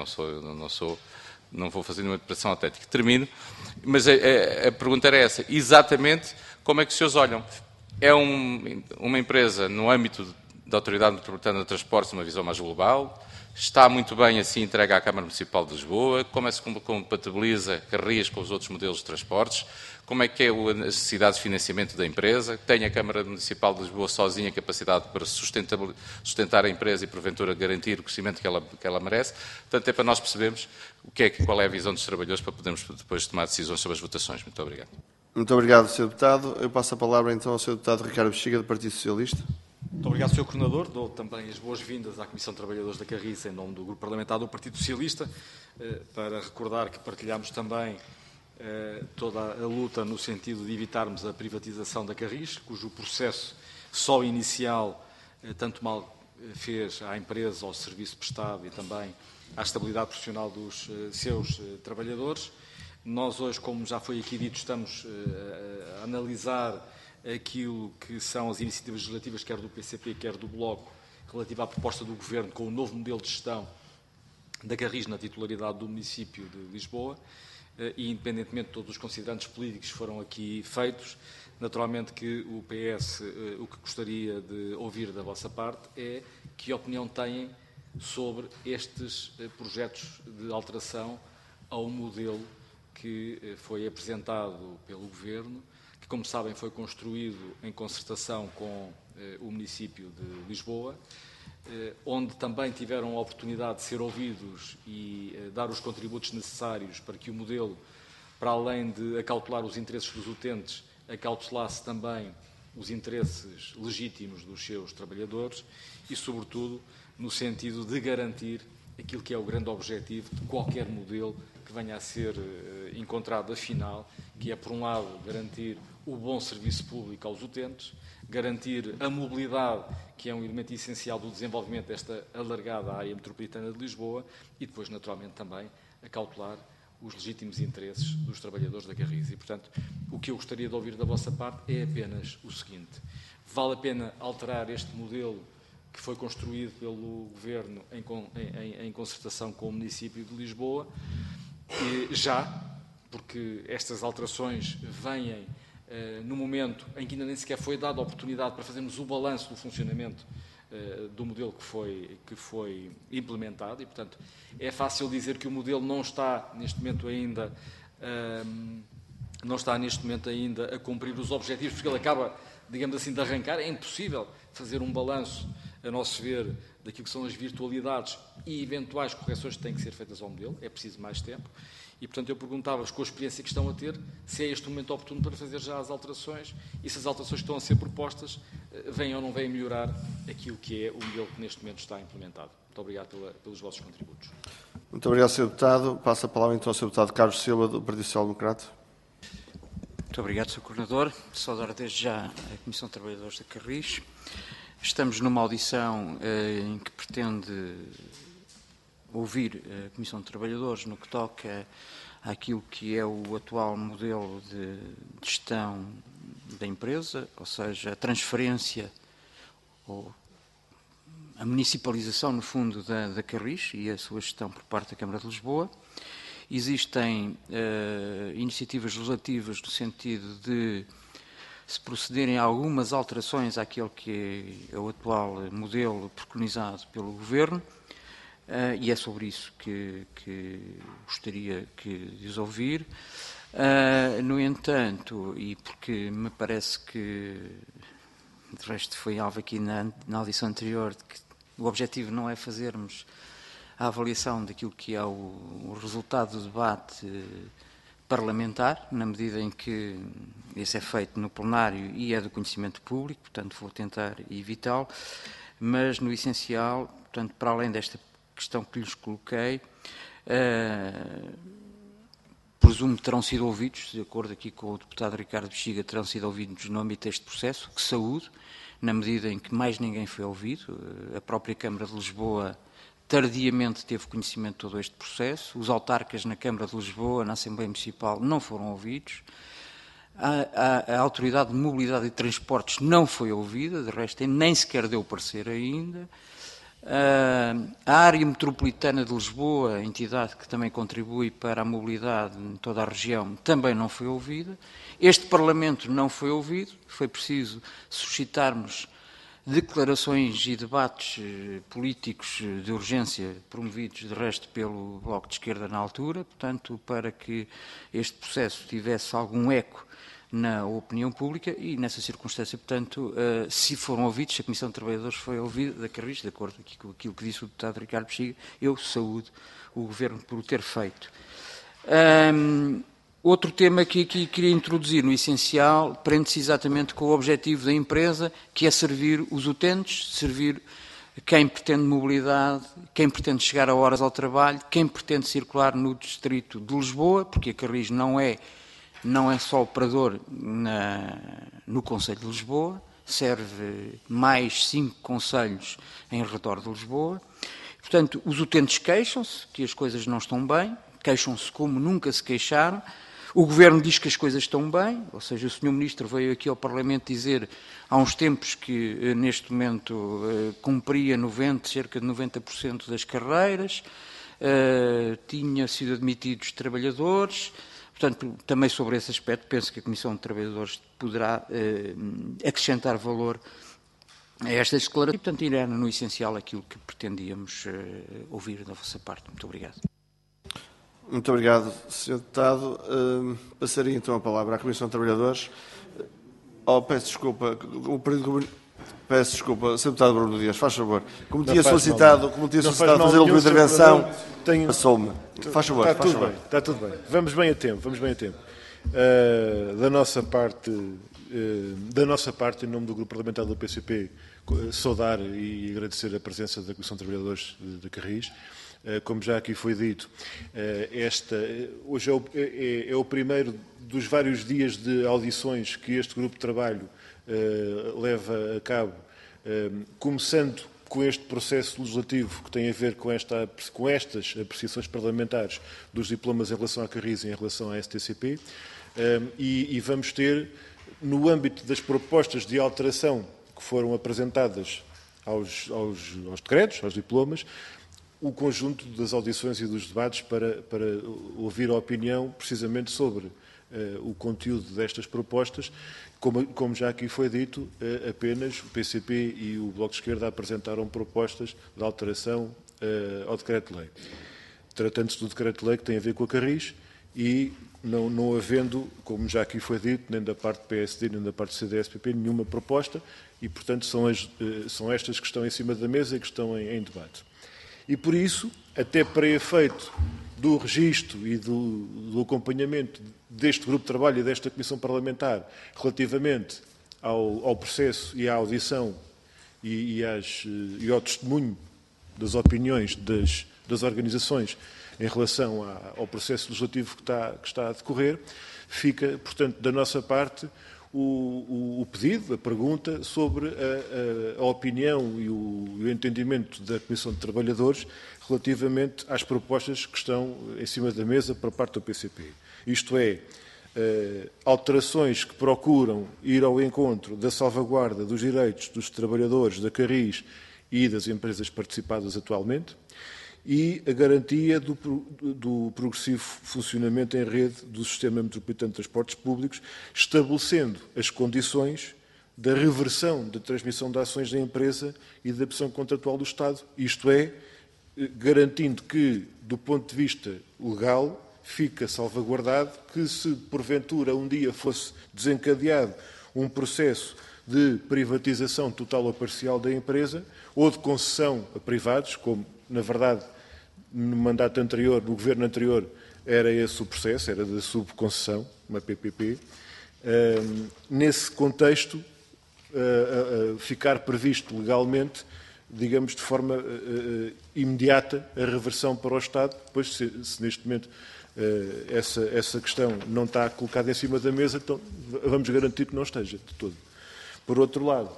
Não vou fazer nenhuma interpretação auténtica. Termino. Mas a pergunta era essa. Exatamente como é que os senhores olham? É uma empresa no âmbito da Autoridade Metropolitana de Transportes, uma visão mais global? Está muito bem assim entregue à Câmara Municipal de Lisboa? Como é que se compatibiliza Carris com os outros modelos de transportes? Como é que é a necessidade de financiamento da empresa? Tem a Câmara Municipal de Lisboa sozinha capacidade para sustentar a empresa e, porventura, garantir o crescimento que ela merece? Portanto, é para nós percebermos qual é a visão dos trabalhadores para podermos depois tomar decisões sobre as votações. Muito obrigado. Muito obrigado, Sr. Deputado. Eu passo a palavra então ao Sr. Deputado Ricardo Bexiga, do Partido Socialista. Muito obrigado, Sr. Coordenador. Dou também as boas-vindas à Comissão de Trabalhadores da Carris, em nome do Grupo Parlamentar do Partido Socialista, para recordar que partilhamos também toda a luta no sentido de evitarmos a privatização da Carris, cujo processo só inicial tanto mal fez à empresa, ao serviço prestado e também à estabilidade profissional dos seus trabalhadores. Nós hoje, como já foi aqui dito, estamos a analisar aquilo que são as iniciativas legislativas, quer do PCP, quer do Bloco, relativa à proposta do Governo com o novo modelo de gestão da Carris na titularidade do município de Lisboa, e independentemente de todos os considerantes políticos que foram aqui feitos, naturalmente que o PS, o que gostaria de ouvir da vossa parte é que opinião têm sobre estes projetos de alteração ao modelo que foi apresentado pelo Governo, que, como sabem, foi construído em concertação com o município de Lisboa, onde também tiveram a oportunidade de ser ouvidos e dar os contributos necessários para que o modelo, para além de acautelar os interesses dos utentes, acautelasse também os interesses legítimos dos seus trabalhadores e, sobretudo, no sentido de garantir aquilo que é o grande objetivo de qualquer modelo que venha a ser encontrado afinal, que é, por um lado, garantir o bom serviço público aos utentes, garantir a mobilidade, que é um elemento essencial do desenvolvimento desta alargada área metropolitana de Lisboa, e depois, naturalmente, também acautelar os legítimos interesses dos trabalhadores da Carris. E, portanto, o que eu gostaria de ouvir da vossa parte é apenas o seguinte: vale a pena alterar este modelo que foi construído pelo Governo em concertação com o município de Lisboa, já, porque estas alterações vêm no momento em que ainda nem sequer foi dada a oportunidade para fazermos o balanço do funcionamento do modelo que foi implementado, e, portanto, é fácil dizer que o modelo não está neste momento ainda a cumprir os objetivos, porque ele acaba, digamos assim, de arrancar. É impossível fazer um balanço, a nosso ver, daquilo que são as virtualidades e eventuais correções que têm que ser feitas ao modelo. É preciso mais tempo. E, portanto, eu perguntava-vos, com a experiência que estão a ter, se é este o momento oportuno para fazer já as alterações, e se as alterações que estão a ser propostas vêm ou não vêm melhorar aquilo que é o modelo que neste momento está implementado. Muito obrigado pelos vossos contributos. Muito obrigado, Sr. Deputado. Passo a palavra então ao Sr. Deputado Carlos Silva, do Partido Social Democrata. Muito obrigado, Sr. Coordenador. Saudar desde já a Comissão de Trabalhadores da Carris. Estamos numa audição em que pretende ouvir a Comissão de Trabalhadores no que toca àquilo que é o atual modelo de gestão da empresa, ou seja, a transferência ou a municipalização, no fundo, da Carris e a sua gestão por parte da Câmara de Lisboa. Existem iniciativas legislativas no sentido de se procederem a algumas alterações àquele que é o atual modelo preconizado pelo Governo, e é sobre isso que gostaria de os ouvir. No entanto, e porque me parece que, de resto, foi alvo aqui na audição anterior, de que o objetivo não é fazermos a avaliação daquilo que é o resultado do debate parlamentar, na medida em que esse é feito no plenário e é do conhecimento público, portanto vou tentar evitá-lo, mas no essencial, portanto, para além desta questão que lhes coloquei, presumo que terão sido ouvidos, de acordo aqui com o deputado Ricardo Bexiga, terão sido ouvidos no âmbito deste processo, que saúdo, na medida em que mais ninguém foi ouvido. A própria Câmara de Lisboa tardiamente teve conhecimento de todo este processo, os autarcas na Câmara de Lisboa, na Assembleia Municipal, não foram ouvidos, a Autoridade de Mobilidade e Transportes não foi ouvida, de resto nem sequer deu parecer ainda, a área metropolitana de Lisboa, a entidade que também contribui para a mobilidade em toda a região, também não foi ouvida. Este Parlamento não foi ouvido, foi preciso suscitarmos declarações e debates políticos de urgência promovidos, de resto, pelo Bloco de Esquerda na altura, portanto, para que este processo tivesse algum eco na opinião pública e, nessa circunstância, portanto, se foram ouvidos, se a Comissão de Trabalhadores foi ouvida da Carris, de acordo aqui com aquilo que disse o deputado Ricardo Bexiga, eu saúdo o Governo por o ter feito. Outro tema que aqui queria introduzir, no essencial, prende-se exatamente com o objetivo da empresa, que é servir os utentes, servir quem pretende mobilidade, quem pretende chegar a horas ao trabalho, quem pretende circular no distrito de Lisboa, porque a Carris não é só operador no Concelho de Lisboa, serve mais 5 concelhos em redor de Lisboa. Portanto, os utentes queixam-se que as coisas não estão bem, queixam-se como nunca se queixaram. O Governo diz que as coisas estão bem, ou seja, o Sr. Ministro veio aqui ao Parlamento dizer há uns tempos que neste momento cumpria cerca de 90% das carreiras, tinha sido admitidos trabalhadores. Portanto, também sobre esse aspecto, penso que a Comissão de Trabalhadores poderá acrescentar valor a estas declarações. E, portanto, irá no essencial aquilo que pretendíamos ouvir da vossa parte. Muito obrigado. Muito obrigado, Sr. Deputado. Passaria então a palavra à Comissão de Trabalhadores. Peço desculpa, peço desculpa, Sr. Deputado Bruno Dias, faz favor. Como tinha solicitado fazer a última intervenção, passou-me. Faz favor, faz favor. Está tudo bem. Vamos bem a tempo. Da nossa parte, em nome do Grupo Parlamentar do PCP, saudar e agradecer a presença da Comissão de Trabalhadores de Carris. Como já aqui foi dito, hoje é o primeiro dos vários dias de audições que este grupo de trabalho leva a cabo, começando com este processo legislativo que tem a ver com estas apreciações parlamentares dos diplomas em relação à Carris e em relação à STCP, e vamos ter, no âmbito das propostas de alteração que foram apresentadas aos decretos, aos diplomas, o conjunto das audições e dos debates para ouvir a opinião precisamente sobre o conteúdo destas propostas. Como já aqui foi dito, apenas o PCP e o Bloco de Esquerda apresentaram propostas de alteração ao decreto-lei. Tratando-se do decreto-lei que tem a ver com a Carris e não havendo, como já aqui foi dito, nem da parte do PSD nem da parte do CDS-PP, nenhuma proposta e, portanto, são estas que estão em cima da mesa e que estão em debate. E por isso, até para efeito do registro e do acompanhamento deste grupo de trabalho e desta Comissão Parlamentar relativamente ao processo e à audição e ao testemunho das opiniões das organizações em relação ao processo legislativo que está a decorrer, fica, portanto, da nossa parte, o pedido, a pergunta sobre a opinião e o entendimento da Comissão de Trabalhadores relativamente às propostas que estão em cima da mesa por parte do PCP. Isto é, alterações que procuram ir ao encontro da salvaguarda dos direitos dos trabalhadores da Carris e das empresas participadas atualmente e a garantia do progressivo funcionamento em rede do Sistema Metropolitano de Transportes Públicos, estabelecendo as condições da reversão da transmissão de ações da empresa e da opção contratual do Estado, isto é, garantindo que, do ponto de vista legal, fica salvaguardado que se porventura um dia fosse desencadeado um processo de privatização total ou parcial da empresa ou de concessão a privados, como na verdade no mandato anterior, no governo anterior, era esse o processo, era da subconcessão, uma PPP. Nesse contexto, ficar previsto legalmente, digamos, de forma imediata, a reversão para o Estado, depois, se neste momento essa questão não está colocada em cima da mesa, então vamos garantir que não esteja de todo. Por outro lado,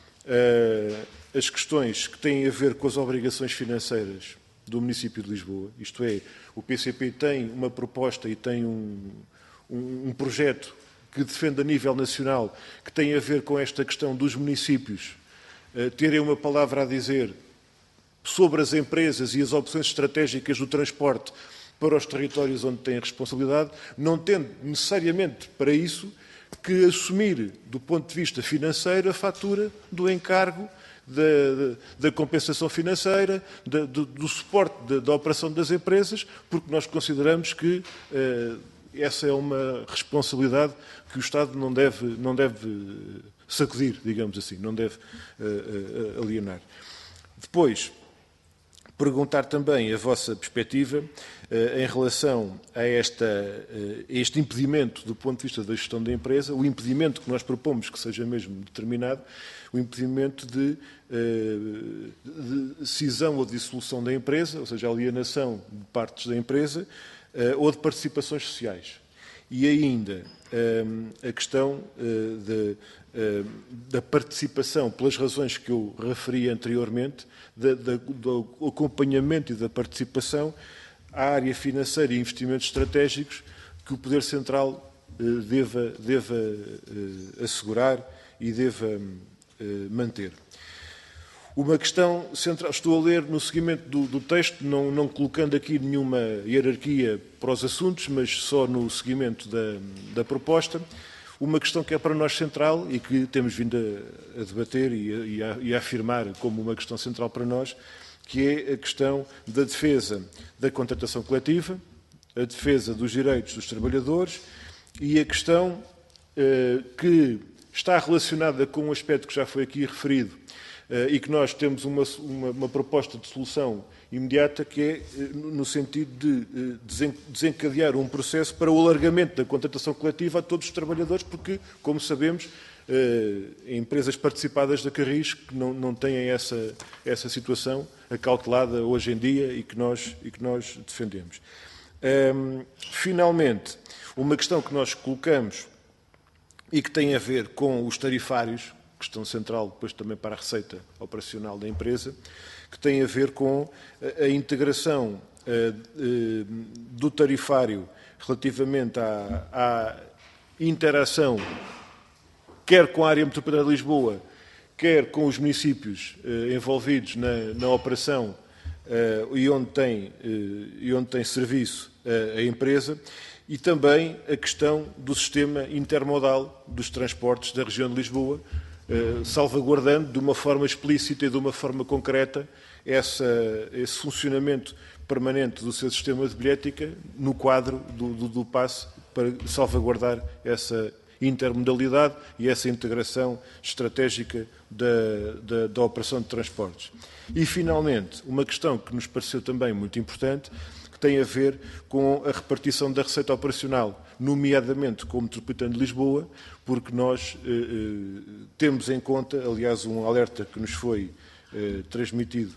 as questões que têm a ver com as obrigações financeiras do município de Lisboa, isto é, o PCP tem uma proposta e tem um projeto que defende a nível nacional, que tem a ver com esta questão dos municípios terem uma palavra a dizer sobre as empresas e as opções estratégicas do transporte para os territórios onde têm responsabilidade, não tendo necessariamente para isso que assumir, do ponto de vista financeiro, a fatura do encargo da compensação financeira, do suporte da operação das empresas, porque nós consideramos que essa é uma responsabilidade que o Estado não deve sacudir, digamos assim, não deve alienar. Depois, perguntar também a vossa perspectiva em relação a este impedimento do ponto de vista da gestão da empresa, o impedimento que nós propomos que seja mesmo determinado, o impedimento de cisão ou dissolução da empresa, ou seja, a alienação de partes da empresa ou de participações sociais. E ainda a questão da participação, pelas razões que eu referi anteriormente, do acompanhamento e da participação à área financeira e investimentos estratégicos que o Poder Central deva assegurar e deva manter. Uma questão central, estou a ler no seguimento do texto, não colocando aqui nenhuma hierarquia para os assuntos, mas só no seguimento da proposta, uma questão que é para nós central e que temos vindo a debater e a afirmar como uma questão central para nós, que é a questão da defesa da contratação coletiva, a defesa dos direitos dos trabalhadores e a questão que está relacionada com um aspecto que já foi aqui referido e que nós temos uma proposta de solução imediata, que é no sentido de desencadear um processo para o alargamento da contratação coletiva a todos os trabalhadores, porque, como sabemos, empresas participadas da Carris que não têm essa situação acautelada hoje em dia e que nós defendemos. Finalmente, uma questão que nós colocamos e que tem a ver com os tarifários, questão central depois também para a receita operacional da empresa, que tem a ver com a integração do tarifário relativamente à interação quer com a área metropolitana de Lisboa, quer com os municípios envolvidos na operação e onde tem serviço a empresa, e também a questão do sistema intermodal dos transportes da região de Lisboa, salvaguardando de uma forma explícita e de uma forma concreta esse funcionamento permanente do seu sistema de bilhética no quadro do passe, para salvaguardar essa intermodalidade e essa integração estratégica da operação de transportes. E, finalmente, uma questão que nos pareceu também muito importante, que tem a ver com a repartição da receita operacional, nomeadamente com o Metropolitano de Lisboa, porque nós temos em conta, aliás, um alerta que nos foi transmitido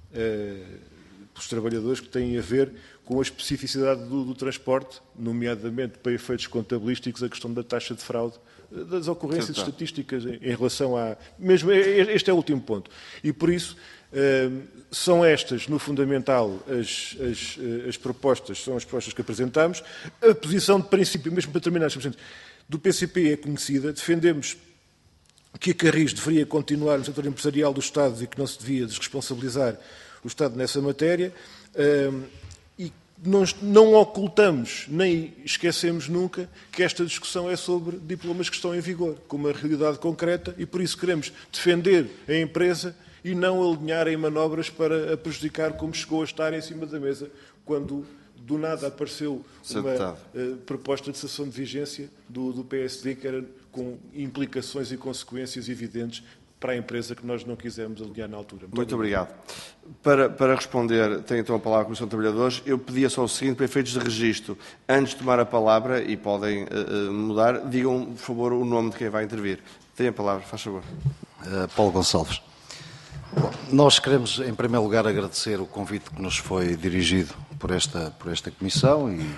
pelos trabalhadores, que tem a ver com a especificidade do transporte, nomeadamente para efeitos contabilísticos, a questão da taxa de fraude, das ocorrências estatísticas em relação mesmo este é o último ponto. E, por isso, são estas, no fundamental, as propostas, são as propostas que apresentamos. A posição de princípio, mesmo para terminar, do PCP é conhecida. Defendemos que a Carris deveria continuar no setor empresarial do Estado e que não se devia desresponsabilizar o Estado nessa matéria. E nós não ocultamos, nem esquecemos nunca, que esta discussão é sobre diplomas que estão em vigor, com uma realidade concreta, e por isso queremos defender a empresa e não alinhar em manobras para a prejudicar, como chegou a estar em cima da mesa, quando do nada apareceu uma proposta de cessação de vigência do PSD, que era com implicações e consequências evidentes para a empresa, que nós não quisemos alinhar na altura. Muito obrigado. Para responder, tem então a palavra a Comissão de Trabalhadores. Eu pedia só o seguinte, para efeitos de registro, antes de tomar a palavra, e podem mudar, digam, por favor, o nome de quem vai intervir. Tem a palavra, faz favor. Paulo Gonçalves. Bom, nós queremos, em primeiro lugar, agradecer o convite que nos foi dirigido por esta Comissão e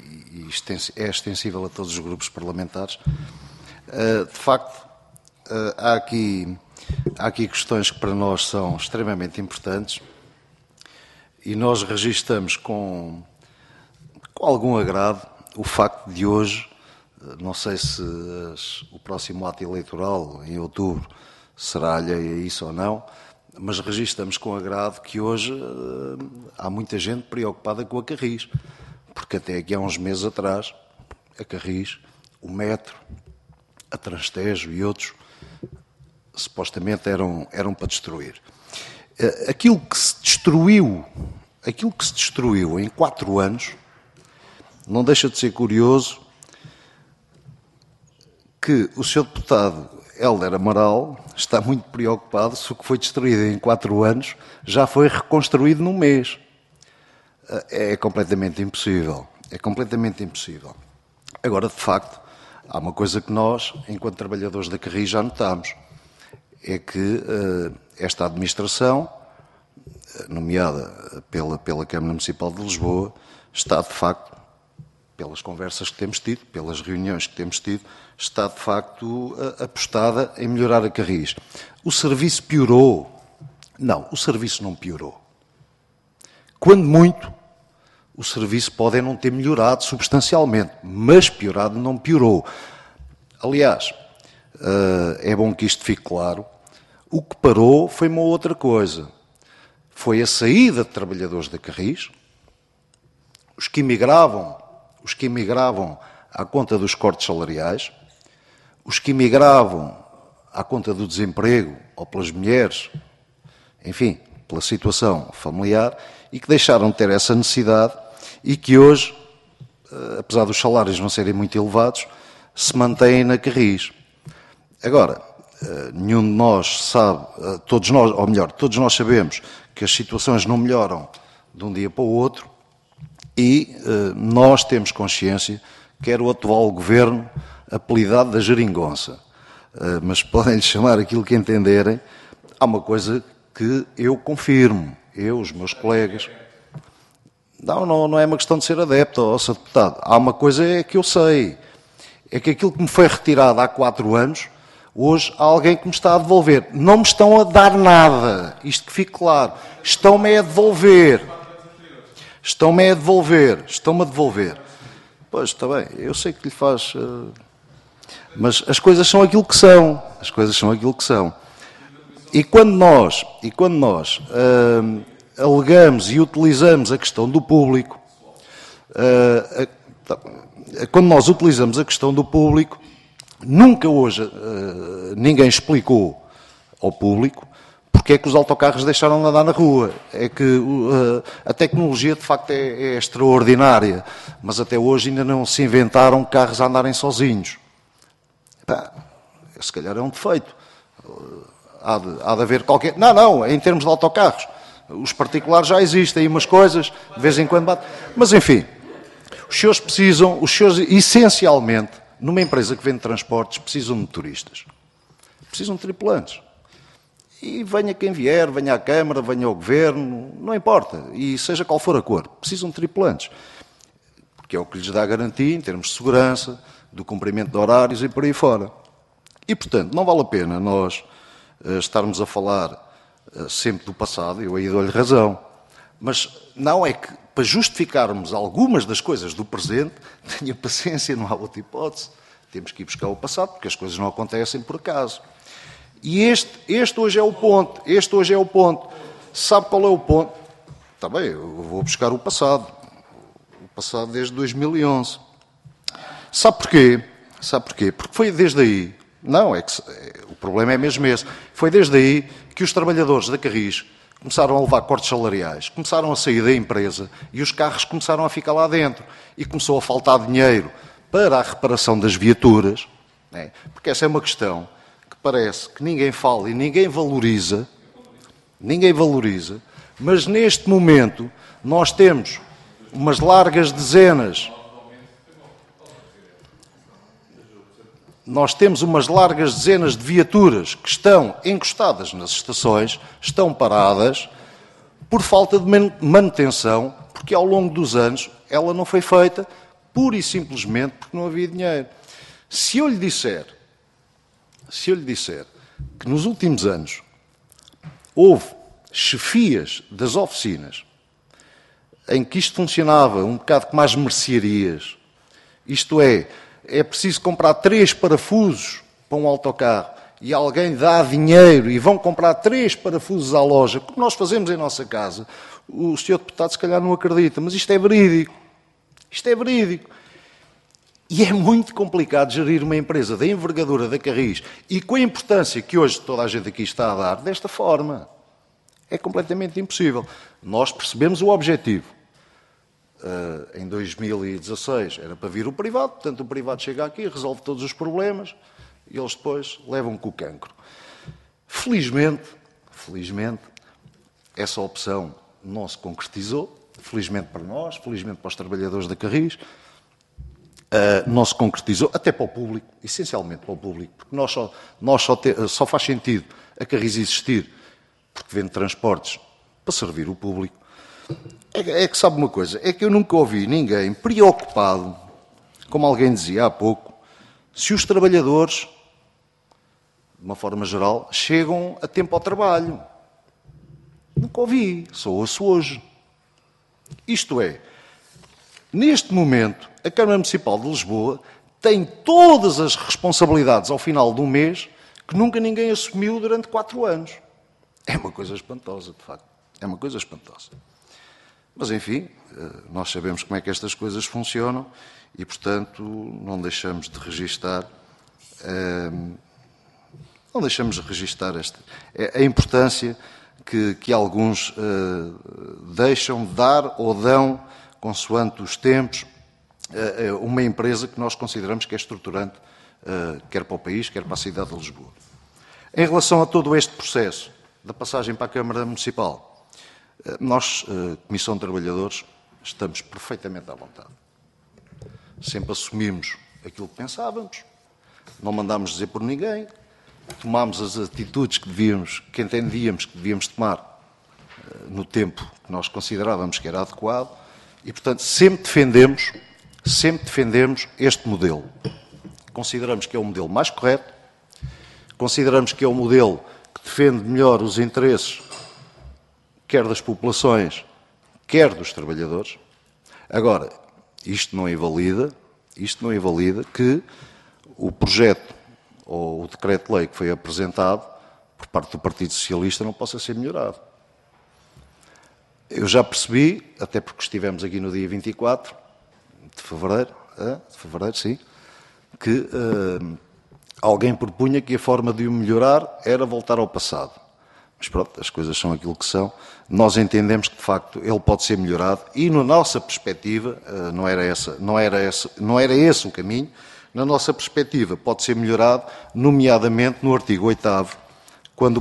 é extensível a todos os grupos parlamentares. De facto, há aqui questões que para nós são extremamente importantes e nós registramos com algum agrado o facto de hoje, não sei se o próximo ato eleitoral, em outubro, será alheio a isso ou não, mas registramos com agrado que hoje há muita gente preocupada com a Carris, porque até aqui há uns meses atrás, a Carris, o Metro, a Transtejo e outros, supostamente eram para destruir. Aquilo que se destruiu em 4 anos, não deixa de ser curioso que o Sr. Deputado Hélder Amaral está muito preocupado se o que foi destruído em 4 anos já foi reconstruído num mês. É completamente impossível. É completamente impossível. Agora, de facto, há uma coisa que nós, enquanto trabalhadores da Carris, já notamos. É que esta administração, nomeada pela Câmara Municipal de Lisboa, está, de facto, pelas conversas que temos tido, pelas reuniões que temos tido, está, de facto, apostada em melhorar a Carris. O serviço piorou? Não, o serviço não piorou. Quando muito, o serviço pode não ter melhorado substancialmente, mas piorado não piorou. Aliás, é bom que isto fique claro, o que parou foi uma outra coisa. Foi a saída de trabalhadores da Carris, os que emigravam à conta dos cortes salariais, os que emigravam à conta do desemprego ou pelas mulheres, enfim, pela situação familiar, e que deixaram de ter essa necessidade e que hoje apesar dos salários não serem muito elevados, se mantêm na Carris. Agora, nenhum de nós sabe, todos nós, ou melhor, todos nós sabemos que as situações não melhoram de um dia para o outro e nós temos consciência que era o atual governo apelidado da geringonça. Mas podem-lhe chamar aquilo que entenderem. Há uma coisa que eu confirmo, os meus colegas. Não é uma questão de ser adepto, ó, Sr. Deputado. Há uma coisa que eu sei, é que aquilo que me foi retirado há 4 anos, hoje há alguém que me está a devolver. Não me estão a dar nada, isto que fique claro. Estão-me a devolver. Estão-me a devolver. Pois, está bem, eu sei que lhe faz... Mas as coisas são aquilo que são. E quando nós alegamos e utilizamos a questão do público, nunca hoje ninguém explicou ao público porque é que os autocarros deixaram de andar na rua. É que a tecnologia, de facto, é extraordinária, mas até hoje ainda não se inventaram carros a andarem sozinhos. Se calhar é um defeito. Há de haver qualquer... Não, em termos de autocarros. Os particulares já existem, umas coisas, de vez em quando batem. Mas, enfim, os senhores, essencialmente, numa empresa que vende transportes, precisam de motoristas. Precisam de tripulantes. E venha quem vier, venha à Câmara, venha ao Governo, não importa. E seja qual for a cor, precisam de tripulantes. Porque é o que lhes dá garantia em termos de segurança, do cumprimento de horários e por aí fora. E, portanto, não vale a pena nós estarmos a falar sempre do passado, eu aí dou-lhe razão, mas não é que, para justificarmos algumas das coisas do presente, tenha paciência, não há outra hipótese. Temos que ir buscar o passado, porque as coisas não acontecem por acaso. E este hoje é o ponto. Sabe qual é o ponto? Está bem, eu vou buscar o passado desde 2011. Sabe porquê? Porque foi desde aí, o problema é mesmo esse, foi desde aí que os trabalhadores da Carris começaram a levar cortes salariais, começaram a sair da empresa e os carros começaram a ficar lá dentro e começou a faltar dinheiro para a reparação das viaturas, porque essa é uma questão que parece que ninguém fala e ninguém valoriza, mas neste momento nós temos umas largas dezenas de viaturas que estão encostadas nas estações, estão paradas, por falta de manutenção, porque ao longo dos anos ela não foi feita, pura e simplesmente porque não havia dinheiro. Se eu lhe disser que nos últimos anos houve chefias das oficinas em que isto funcionava um bocado como as mercearias, isto é preciso comprar 3 parafusos para um autocarro e alguém dá dinheiro e vão comprar 3 parafusos à loja, como nós fazemos em nossa casa, o Sr. Deputado se calhar não acredita, mas isto é verídico. E é muito complicado gerir uma empresa da envergadura da Carris e com a importância que hoje toda a gente aqui está a dar, desta forma. É completamente impossível. Nós percebemos o objetivo. Em 2016 era para vir o privado, portanto o privado chega aqui, resolve todos os problemas e eles depois levam com o cancro. Felizmente, essa opção não se concretizou, felizmente para nós, felizmente para os trabalhadores da Carris, não se concretizou, até para o público, essencialmente para o público, porque só faz sentido a Carris existir porque vende transportes para servir o público. É que sabe uma coisa, é que eu nunca ouvi ninguém preocupado, como alguém dizia há pouco, se os trabalhadores, de uma forma geral, chegam a tempo ao trabalho. Nunca ouvi, só ouço hoje. Isto é, neste momento, a Câmara Municipal de Lisboa tem todas as responsabilidades ao final de um mês que nunca ninguém assumiu durante 4 anos. É uma coisa espantosa, de facto. É uma coisa espantosa. Mas, enfim, nós sabemos como é que estas coisas funcionam e, portanto, não deixamos de registar a importância que alguns deixam de dar ou dão consoante os tempos uma empresa que nós consideramos que é estruturante, quer para o país, quer para a cidade de Lisboa. Em relação a todo este processo da passagem para a Câmara Municipal, nós, Comissão de Trabalhadores, estamos perfeitamente à vontade. Sempre assumimos aquilo que pensávamos, não mandámos dizer por ninguém, tomámos as atitudes que entendíamos que devíamos tomar no tempo que nós considerávamos que era adequado e, portanto, sempre defendemos este modelo. Consideramos que é o modelo mais correto, consideramos que é o modelo que defende melhor os interesses quer das populações, quer dos trabalhadores. Agora, isto não invalida que o projeto ou o decreto-lei que foi apresentado por parte do Partido Socialista não possa ser melhorado. Eu já percebi, até porque estivemos aqui no dia 24 de fevereiro, sim, que alguém propunha que a forma de o melhorar era voltar ao passado. Mas pronto, as coisas são aquilo que são. Nós entendemos que, de facto, ele pode ser melhorado e, na nossa perspectiva, não era esse o caminho. Na nossa perspectiva, pode ser melhorado, nomeadamente no artigo 8º, quando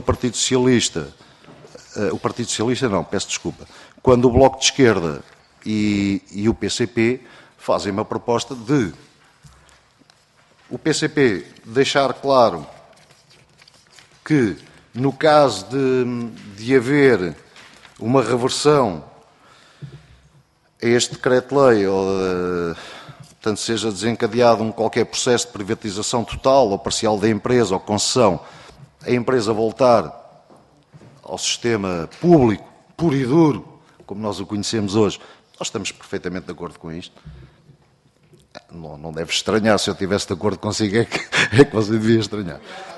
quando o Bloco de Esquerda e o PCP fazem uma proposta de o PCP deixar claro que, no caso de haver uma reversão a este decreto-lei, ou portanto seja desencadeado qualquer processo de privatização total ou parcial da empresa ou concessão, a empresa voltar ao sistema público, puro e duro, como nós o conhecemos hoje, nós estamos perfeitamente de acordo com isto. Não deve estranhar, se eu estivesse de acordo consigo, é que você devia estranhar.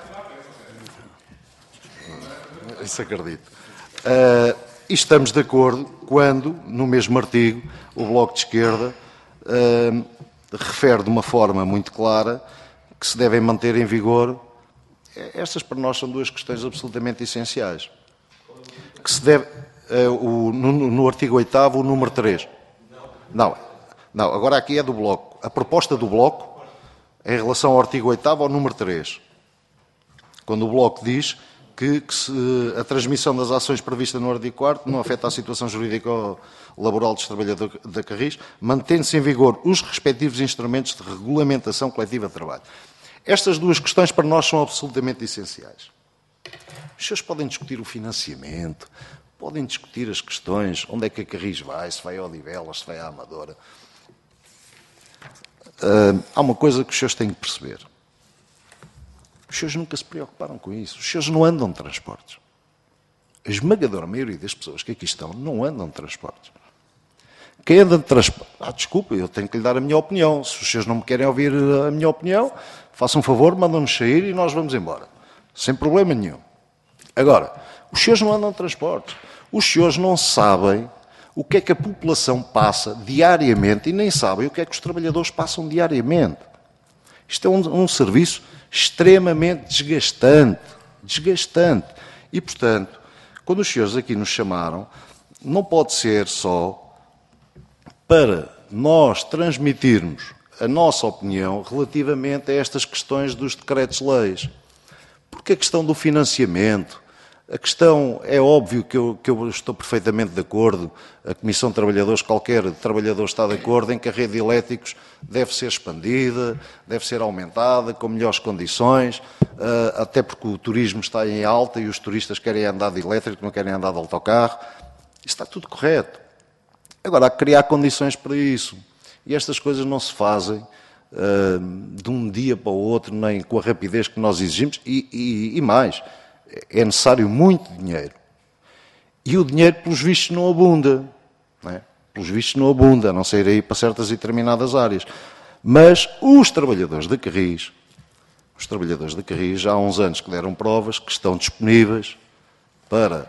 Isso acredito. E estamos de acordo quando, no mesmo artigo, o Bloco de Esquerda refere de uma forma muito clara que se devem manter em vigor. Estas para nós são duas questões absolutamente essenciais. Que se deve, no artigo 8º, o número 3. Não, agora aqui é do Bloco. A proposta do Bloco, em relação ao artigo 8º, ao número 3. Quando o Bloco diz que a transmissão das ações previstas no artigo 4º não afeta a situação jurídica ou laboral dos trabalhadores da Carris, mantendo-se em vigor os respectivos instrumentos de regulamentação coletiva de trabalho. Estas duas questões para nós são absolutamente essenciais. Os senhores podem discutir o financiamento, podem discutir as questões, onde é que a Carris vai, se vai a Odivelas, se vai à Amadora. Há uma coisa que os senhores têm que perceber. Os senhores nunca se preocuparam com isso. Os senhores não andam de transportes. A esmagadora maioria das pessoas que aqui estão não andam de transportes. Quem anda de transportes... desculpa, eu tenho que lhe dar a minha opinião. Se os senhores não me querem ouvir a minha opinião, façam um favor, mandam-nos sair e nós vamos embora. Sem problema nenhum. Agora, os senhores não andam de transportes. Os senhores não sabem o que é que a população passa diariamente e nem sabem o que é que os trabalhadores passam diariamente. Isto é um serviço extremamente desgastante. E, portanto, quando os senhores aqui nos chamaram, não pode ser só para nós transmitirmos a nossa opinião relativamente a estas questões dos decretos-leis. Porque a questão do financiamento, a questão, é óbvio que eu estou perfeitamente de acordo, a Comissão de Trabalhadores, qualquer trabalhador está de acordo em que a rede de elétricos deve ser expandida, deve ser aumentada, com melhores condições, até porque o turismo está em alta e os turistas querem andar de elétrico, não querem andar de autocarro. Isso está tudo correto. Agora, há que criar condições para isso. E estas coisas não se fazem de um dia para o outro, nem com a rapidez que nós exigimos, e mais, é necessário muito dinheiro. E o dinheiro, pelos vistos, não abunda. Não é? Pelos vistos, não abunda, a não ser aí para certas e determinadas áreas. Mas os trabalhadores da Carris, já há uns anos que deram provas que estão disponíveis para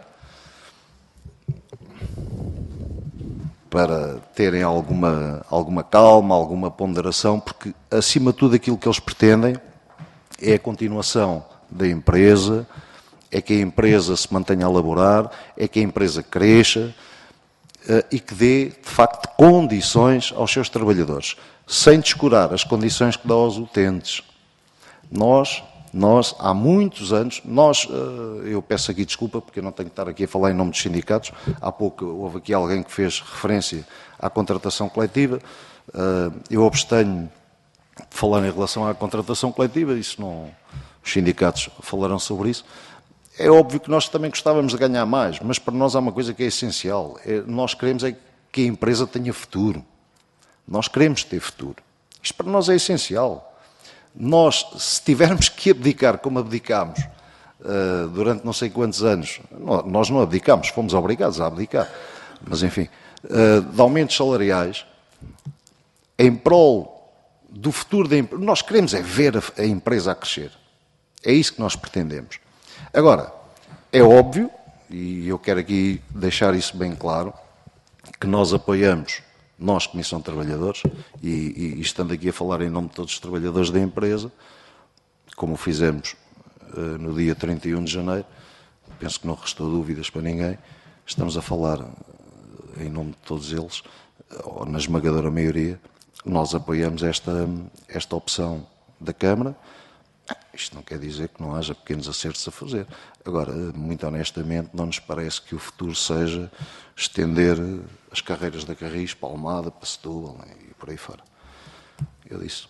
terem alguma calma, alguma ponderação, porque, acima de tudo, aquilo que eles pretendem é a continuação da empresa, é que a empresa se mantenha a laborar, é que a empresa cresça, e que dê, de facto, condições aos seus trabalhadores, sem descurar as condições que dá aos utentes. Nós, há muitos anos, eu peço aqui desculpa, porque eu não tenho que estar aqui a falar em nome dos sindicatos, há pouco houve aqui alguém que fez referência à contratação coletiva, eu abstenho de falar em relação à contratação coletiva, isso não, os sindicatos falarão sobre isso. É óbvio que nós também gostávamos de ganhar mais, mas para nós há uma coisa que é essencial, nós queremos é que a empresa tenha futuro, nós queremos ter futuro, isto para nós é essencial. Nós, se tivermos que abdicar, como abdicámos durante não sei quantos anos, nós não abdicámos, fomos obrigados a abdicar, mas enfim, de aumentos salariais, em prol do futuro da empresa, nós queremos é ver a empresa a crescer, é isso que nós pretendemos. Agora, é óbvio, e eu quero aqui deixar isso bem claro, que nós apoiamos, nós, Comissão de Trabalhadores, e estando aqui a falar em nome de todos os trabalhadores da empresa, como fizemos no dia 31 de janeiro, penso que não restou dúvidas para ninguém, estamos a falar em nome de todos eles, ou na esmagadora maioria, nós apoiamos esta opção da Câmara. Isto não quer dizer que não haja pequenos acertos a fazer. Agora, muito honestamente, não nos parece que o futuro seja estender as carreiras da Carris para Almada, para Setúbal e por aí fora. Eu disse.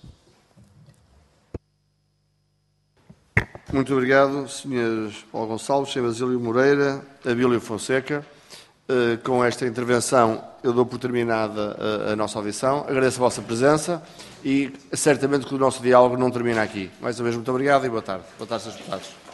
Muito obrigado, Sr. Paulo Gonçalves, Sr. Basílio Moreira, Abílio Fonseca. Com esta intervenção, eu dou por terminada a nossa audição. Agradeço a vossa presença e certamente que o nosso diálogo não termina aqui. Mais uma vez, muito obrigado e boa tarde. Boa tarde, Srs. Deputados.